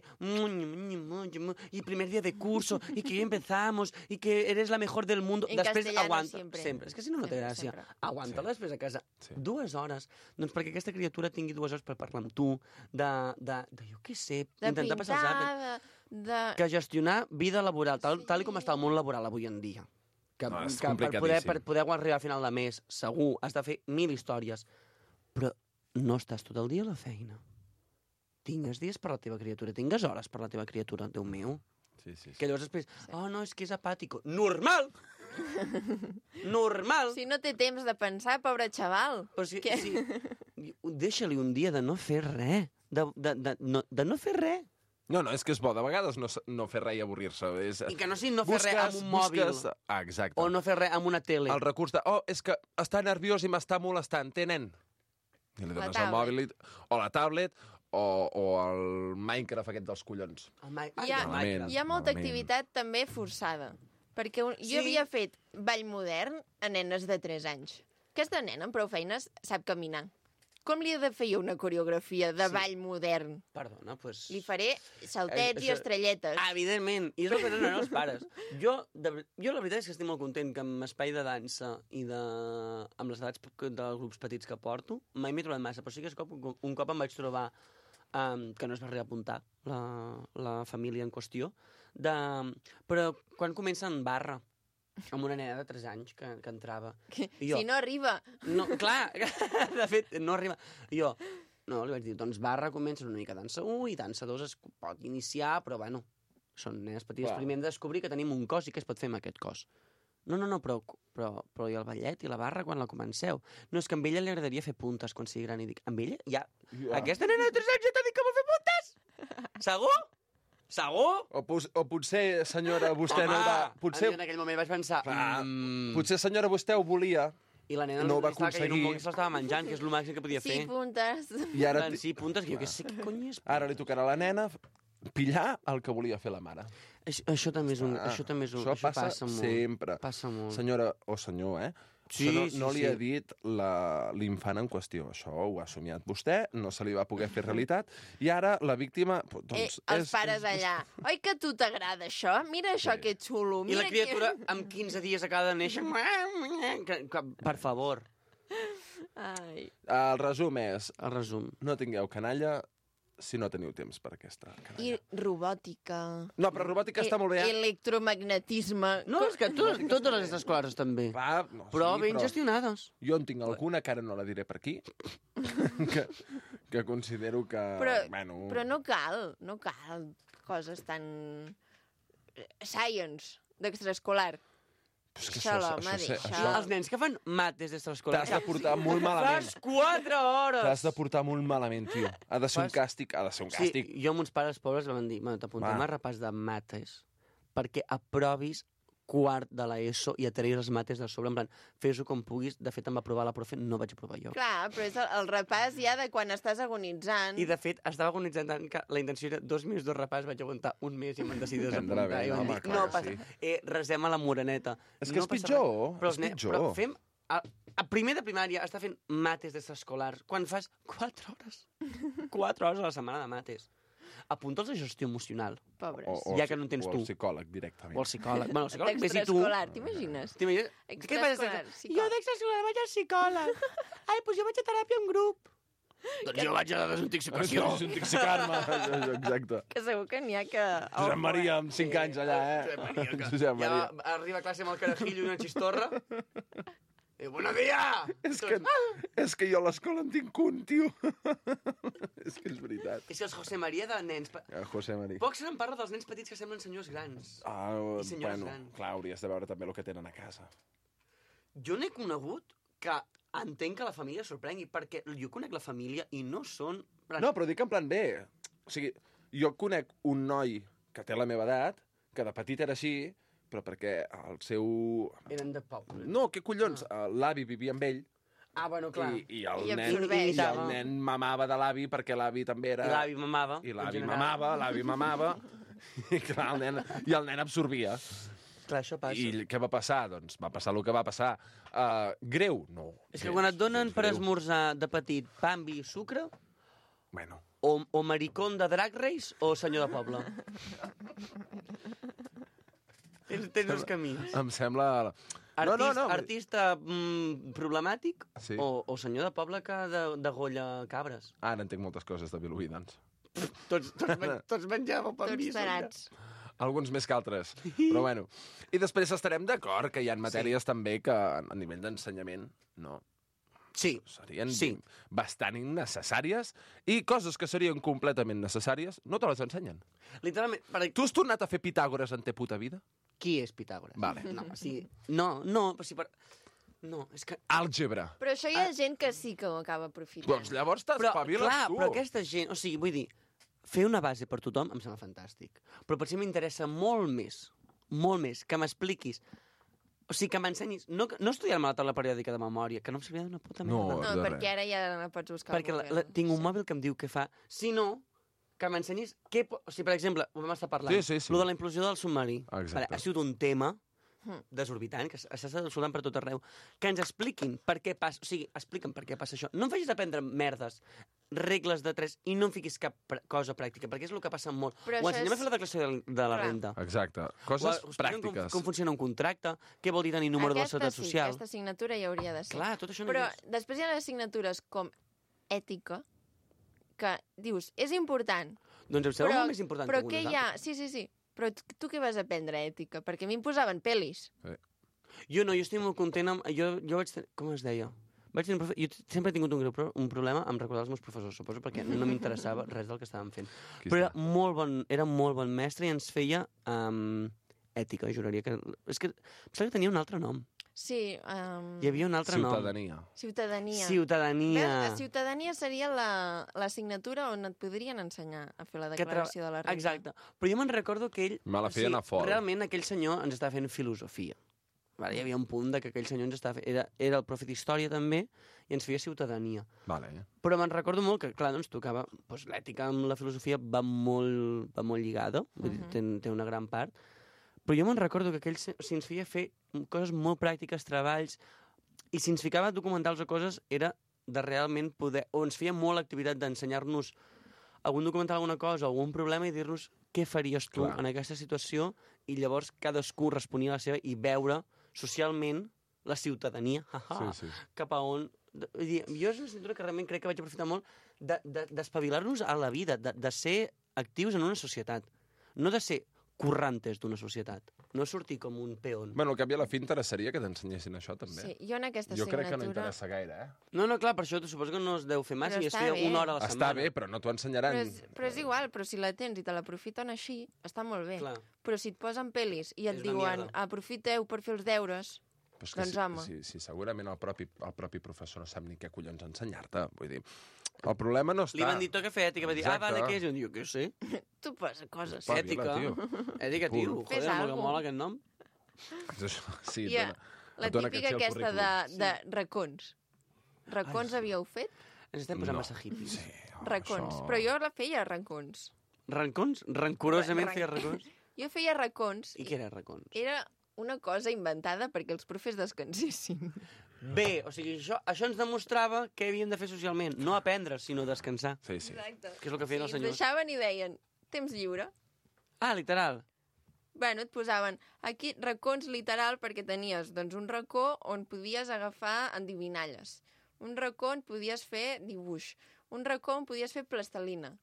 y primer día de curso, y que ya empezamos, y que eres la mejor del mundo. En després castellano aguanta. sempre. És que si no té gràcia. Aguanta-la després a casa. 2 hores. Doncs perquè aquesta criatura tingui 2 hores per parlar amb tu, de jo què sé, De intentar passar els àpats. Que gestionar vida laboral, tal com està el món laboral avui en dia. Que és per poder arribar a final de mes, segur, has de fer 1000 històries. Però no estàs tot el dia a la feina. Tingues dies per la teva criatura, tingues hores per la teva criatura, Déu meu. Sí. Que llavors després, no, és que és apàtico. Normal! Normal! Si no té temps de pensar, pobre xaval. Però deixa-li un dia de no fer res. De no fer res. No, és que és bo, de vegades no fer res i avorrir-se. I que no sigui no fer res amb un mòbil. Exacte. O no fer res amb una tele. El recurs de, és que està nerviós i m'està molestant. Té, nen? I li dones el mòbil, o la tablet, o el Minecraft aquest dels collons. Hi ha molta activitat també forçada. Perquè jo havia fet ball modern a nenes de 3 anys. Aquesta nena, amb prou feines, sap caminar. Com li he de fer una coreografia de ball modern? Perdona, doncs... Li faré saltets i estrelletes. Evidentment, i és el que donen els pares. Jo, la veritat és que estic molt content que amb espai de dansa i amb les edats dels grups petits que porto, mai m'he trobat massa, però sí que un cop em vaig trobar que no es va reapuntar la família en qüestió, però quan comença en barra, amb una nena de 3 anys que entrava. Si no arriba. No, clar, de fet, no arriba. I jo, li vaig dir, doncs barra comença una mica dansa 1 i dansa 2 es pot iniciar, però bueno, són nenes petites. Primer hem de descobrir que tenim un cos i què es pot fer amb aquest cos. No, però i el ballet i la barra quan la comenceu? No, és que a ella li agradaria fer puntes quan sigui gran. I dic, amb ella? Ja. Aquesta nena de 3 anys ja t'ha dit que vol fer puntes? Segur? Segur? O potser, senyora, vostè no va... Potser en aquell moment vaig pensar... Potser, senyora, vostè ho volia. I la nena no ho va estava caient un aconseguir. moc i se l'estava menjant, que és el màxim que podia fer. 6 puntes. I ara... 6 puntes, que jo què sé què cony és. Ara li tocarà a la nena pillar el que volia fer la mare. Això també és un... Això passa molt. Sempre. Passa molt. Senyora o senyor, Sí, no li ha dit l'infant en qüestió. Això ho ha somiat vostè, no se li va poder fer realitat, i ara la víctima... Doncs, els pares allà. Oi que a tu t'agrada això? Mira això que xulo. I la criatura amb 15 dies acaba de néixer... Per favor. El resum és... El resum. No tingueu canalla si no teniu temps per aquesta canalla. I robòtica... No, però robòtica està molt bé. Electromagnetisme... No, és que totes les escoles estan bé. Però ben gestionades. Jo en tinc alguna, que ara no la diré per aquí, que considero que... Però no cal coses tan... Science, d'extraescolar. És que Els nens que fan mates d'extraescolar... T'has de portar molt malament. Fas 4 hores! T'has de portar molt malament, tio. Ha de ser un càstig, Sí, jo amb uns pares pobres em van dir, t'apuntem a repàs de mates perquè aprovis quart de l'ESO i et treguis les mates de sobre, en plan, fes-ho com puguis. De fet, em va aprovar la profe, no vaig aprovar jo. Clar, però és el repàs ja de quan estàs agonitzant. I, de fet, estava agonitzant tant que la intenció era 2 mesos de repàs, vaig aguantar un mes i m'han decidit desapuntar. I van dir, no passa, resem a la moreneta. És que és pitjor, és pitjor. Però fem... A primer de primària està fent mates d'extraescolars quan fas 4 hores. 4 hores a la setmana de mates. Apunta'ls a gestió emocional. Pobres. Ja que no en tens tu. O el psicòleg, directament. O el psicòleg. Bueno, el psicòleg ves i tu. D'extraescolar, t'imagines? Què vas a jo d'extraescolar vaig al psicòleg. Ai, doncs jo vaig a teràpia en grup. Doncs jo vaig a la desintoxicació. Desintoxicar-me. Exacte. Que segur que n'hi ha que... Josep Maria, amb 5 anys allà, Josep Maria. Ja arriba a classe amb el carajillo i una xistorra. Buenos días! És que jo a l'escola en tinc un, tio. És que és veritat. És que els José Maria de nens... José Maria. Poc se'n parla dels nens petits que semblen senyors grans. I senyores grans. Clar, hauries de veure també el que tenen a casa. Jo n'he conegut que entenc que la família sorprengui, perquè jo conec la família i no són... No, però dic en plan bé. O sigui, jo conec un noi que té la meva edat, que de petit era així, però perquè el seu... Eren de poble. No, què collons? L'avi vivia amb ell. Ah, bueno, clar. I el nen mamava de l'avi perquè l'avi també era... I l'avi mamava. I l'avi mamava. I clar, el nen absorbia. Clar, això passa. I què va passar? Doncs va passar el que va passar. Greu? No. És que quan et donen per esmorzar de petit pa amb vi i sucre... Bueno. O maricón de Drag Race o senyor de poble. Tens dos camins. Em sembla... Artista problemàtic sí. o senyor de poble que degolla cabres. Ara entenc moltes coses de Vilobí, doncs. Tots menjàveu pa amb vi. Tots tarats. Alguns més que altres, però bueno. I després estarem d'acord que hi ha matèries també que a nivell d'ensenyament no... Sí. Serien bastant innecessàries i coses que serien completament necessàries no te les ensenyen. Literalment... Tu has tornat a fer Pitàgores en te puta vida? Qui és Pitàgores? Vale. No, és que... Àlgebra. Però això hi ha gent que sí que ho acaba aprofitant. Doncs llavors t'espaviles tu. Però aquesta gent... O sigui, vull dir, fer una base per tothom em sembla fantàstic. Però potser m'interessa molt més que m'expliquis... O sigui, que m'ensenyis... No estudiar-me la taula periòdica de memòria, que no em servia d'una puta merda. No, perquè ara ja la pots buscar. Perquè tinc un mòbil que em diu què fa. Si no, que m'ensenyis què... O sigui, per exemple, ho vam estar parlant. Sí. Lo de la implosió del submarí. Exacte. Ha sigut un tema desorbitant, que s'està soltant per tot arreu. Que ens expliquin per què passa... O sigui, explica'm per què passa això. No em facis aprendre merdes, regles de 3, i no em fiquis cap cosa pràctica, perquè és el que passa molt. Ho ensenyem a fer la declaració de la renda. Exacte. Coses pràctiques. Com funciona un contracte, què vol dir tenir número de la Seguretat Social. Aquesta assignatura ja hauria de ser. Clar, tot això no Però després hi ha les assignatures com ètica, que dius, és important. Doncs em sembla molt més important que algunes altres. Sí. Però tu què vas aprendre, ètica? Perquè a mi em posaven pel·lis. Sí. Jo estic molt content amb... Jo vaig tenir... Com es deia? Jo sempre he tingut un problema amb recordar els meus professors, suposo, perquè no m'interessava res del que estàvem fent. Però era molt bon mestre i ens feia ètica, juraria que... És que em sembla que tenia un altre nom. Sí. Hi havia un altre nom. Ciutadania. Ciutadania. Ciutadania seria l'assignatura on et podrien ensenyar a fer la declaració de la renda. Exacte. Però jo me'n recordo que ell... Me la feien a fora. Realment aquell senyor ens estava fent filosofia. Vale, hi havia un punt que aquell senyor ens estava fent... Era el profe d'història també i ens feia ciutadania. Vale. Però me'n recordo molt que, clar, doncs tocava... Doncs, l'ètica amb la filosofia va molt lligada, vull dir, té una gran part. Però jo me'n recordo que aquell ens feia fer coses molt pràctiques, treballs, i si ens ficava a documentals o coses, era de realment poder... O ens feia molt l'activitat d'ensenyar-nos algun documental, alguna cosa, algun problema, i dir-nos què faries tu en aquesta situació, i llavors cadascú responia a la seva i veure socialment la ciutadania cap a on... Jo és una assignatura que realment crec que vaig aprofitar molt d'espavilar-nos a la vida, de ser actius en una societat. No de ser currantes d'una societat. No sortir com un peón. Bueno, al cap i a la fi interessaria que t'ensenyessin això, també. Sí, jo en aquesta Jo crec que no assignatura... interessa gaire, No, clar, per això suposo que no es deu fer massa Però i es està feia bé. una hora a la Està setmana. bé, però no t'ho ensenyaran. Però és igual, però si la tens i te l'aprofiten així, està molt bé. Clar. Però si et posen pel·lis i et És una diuen mierda. aprofiteu per fer els deures, Però és que doncs home. si segurament el propi professor no sap ni què collons ensenyar-te. Vull dir, el problema no està... Li van dir toca fer ètica, va dir, Exacte. vale, què és? Jo què sé. tu posa coses. Espavila, Ètica. tio. Ètica, tio. Pur. Fes Joder, molt que algo. mola aquest nom. Sí, I la dona típica caché al aquesta currículum. de racons. Racons havíeu fet? Ens estem posant No. massa hippies. Racons. això- Però jo la feia racons. Rancons? Rancorosament Ran- feia racons? Jo feia racons. I què era racons? Era una cosa inventada perquè els profes descansessin. Bé, o sigui, això ens demostrava què havíem de fer socialment. No aprendre, sinó descansar. Sí, sí. Exacte. Que és el que feien els ens senyors. deixaven i deien, temps lliure. Ah, literal. Bueno, et posaven aquí racons literal perquè tenies doncs, un racó on podies agafar endivinalles. Un racó on podies fer dibuix. Un racó on podies fer plastelina.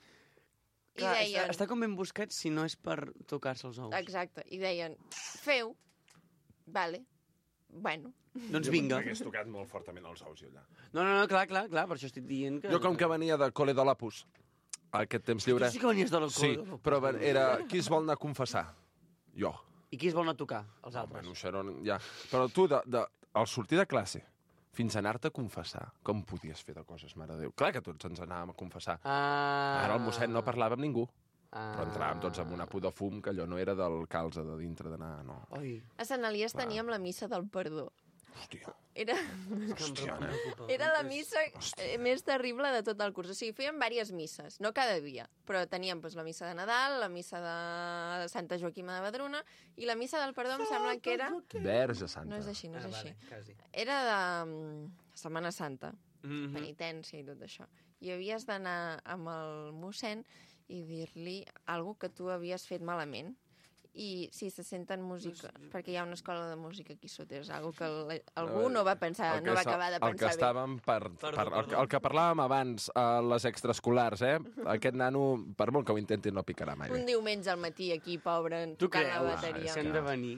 I Clar, deien... està com ben buscat si no és per tocar-se els ous. Exacte. I deien, feu. Vale. Bueno. Doncs vinga. M'hagués tocat molt fortament els ous, jo allà. No, clar, per això estic dient que... Jo, com que venia de Cole de l'Opus, aquest temps lliure... Tu sí que venies de la Sí, Cole de l'Opus. però era... Qui es vol anar a confessar? Jo. I qui es vol anar a tocar? Els altres. Bueno, això no, ja. Però tu, al sortir de classe, fins a anar-te a confessar, com podies fer de coses, mare de Déu? Clar que tots ens anàvem a confessar. Ara el mossèn no parlava amb ningú. Però entràvem tots amb una pudor fum, que allò no era del calze de dintre d'anar, no. Oi. A Sant Elies teníem la missa del perdó. Hòstia. Era... Hòstia, Era la missa més terrible de tot el curs. O sigui, fèiem diverses misses, no cada dia, però teníem doncs, la missa de Nadal, la missa de Santa Joaquima de Vedruna i la missa del perdó em sembla que era... Verge Santa. No és així, no és així. Quasi. Era de Setmana Santa, Mhm. penitència i tot això. I havies d'anar amb el mossèn i dir-li alguna que tu havies fet malament. I si se senten música, perquè hi ha una escola de música aquí sota, és algo que algú no va pensar, no va acabar de El que pensar bé. estàvem Perdó. el que parlàvem abans a les extraescolars, Aquest nano, per molt que ho intenti, no picarà mai Un bé. diumenge al matí aquí, pobre, Tu tocant la creus? bateria. Si han de venir.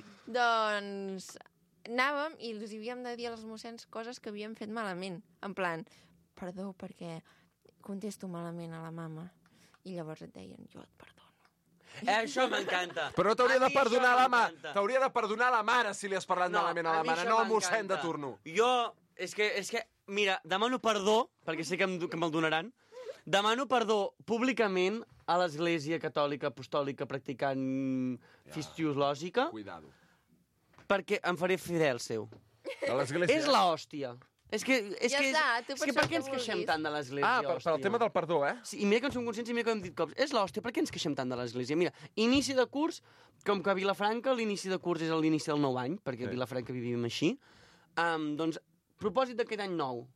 Doncs anàvem i els havíem de dir als mossens coses que havíem fet malament. En plan, perdó, perquè contesto malament a la mama. I llavors et deien, jo et perdono. Això m'encanta. Però t'hauria A de mi perdonar això la mare. m'encanta. T'hauria de perdonar la mare si li has parlat malament a la mi mare, això no al mossèn de m'encanta. turno. Jo, és que, mira, demano perdó, perquè sé que me'l donaran, demano perdó públicament a l'Església Catòlica Apostòlica practicant fistiològica, Cuidado. perquè em faré fidel seu. A l'església... És l'hòstia. És que està, tu és per que per això què ens que queixem vulguis. tant de l'Església, Ah, per el tema del perdó, Sí, i mira que en som conscients i mira que ho hem dit cops. És l'hòstia, per què ens queixem tant de l'Església? Mira, inici de curs, com que a Vilafranca l'inici de curs és l'inici del nou any, perquè a Vilafranca vivim així, doncs, propòsit d'aquest any nou,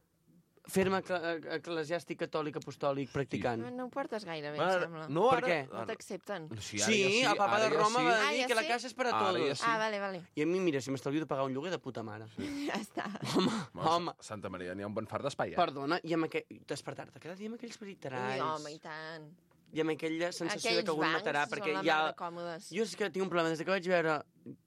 fer-me eclesiàstic catòlic apostòlic practicant. No ho portes gaire bé, Ara- em sembla. no, Per ara- què? No t'accepten. Sí, Sí, el papa de Roma va Ah, dir ja que la sí? casa és per a Ara tots. ja sí. Ah, vale. I a mi, mira, si m'estalvio de pagar un lloguer de puta mare. Ja està. Home, Santa Maria, n'hi ha un bon fart d'espai, perdona, i amb despertar-te cada dia amb aquells Ui, peritaralls. home, i tant. I amb aquella sensació Aquells de que algú em bancs matarà, són perquè la hi ha... mar de còmodes. Jo és que tinc un problema, des que vaig veure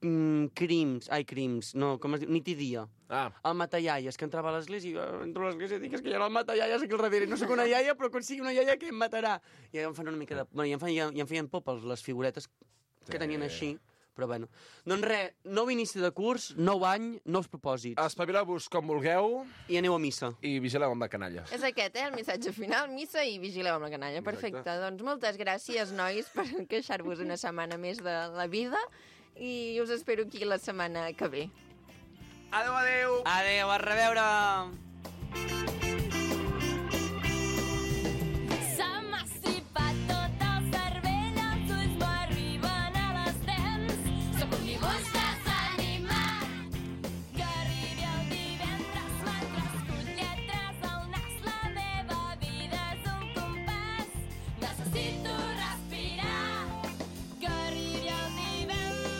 crims, no, com es diu, nit i dia. Ah, El mataiaies, que entrava a l'església, i entro a l'església i dic, és que hi ha el mataiaies aquí al darrere, no sóc una iaia, però quan sigui una iaia que em matarà. I em fan una mica de... Bueno, i em feien por per les figuretes que tenien així, però bueno. Doncs res, nou inici de curs, nou any, nous propòsits. espavileu-vos com vulgueu I aneu a missa. i vigileu amb la canalla. És aquest, el missatge final, missa i vigileu amb la canalla. Perfecte. Doncs moltes gràcies, nois, per queixar-vos una setmana més de la vida i us espero aquí la setmana que ve. Adéu, adéu! Adéu, a reveure! S'ha massipat tot el cervell, els ulls no arriben a les dents. Sóc un dibuix desanimat, que arribi el divendres mentre escull lletres al nas. La meva vida és un compàs, necessito respirar, que arribi el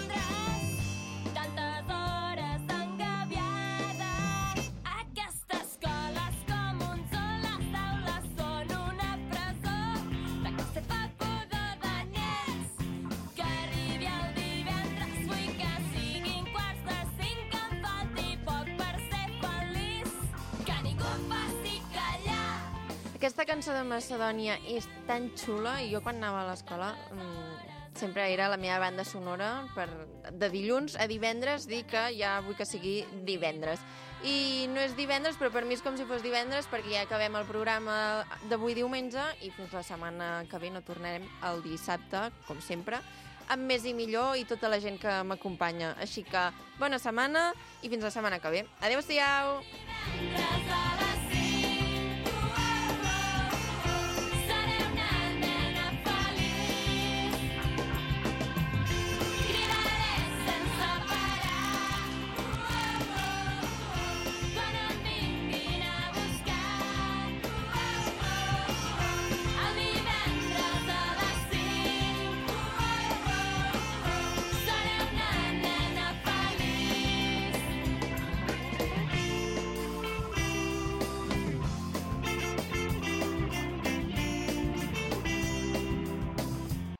divendres, tantes hores engabiada. Aquesta Aquesta cançó de Macedònia és tan xula i jo quan anava a l'escola sempre era la meva banda sonora de dilluns a divendres, dir que ja vull que sigui divendres. I no és divendres, però per mi és com si fos divendres perquè ja acabem el programa d'avui diumenge i fins la setmana que ve no tornarem el dissabte, com sempre, amb més i millor i tota la gent que m'acompanya. Així que bona setmana i fins la setmana que ve. Adéu-siau!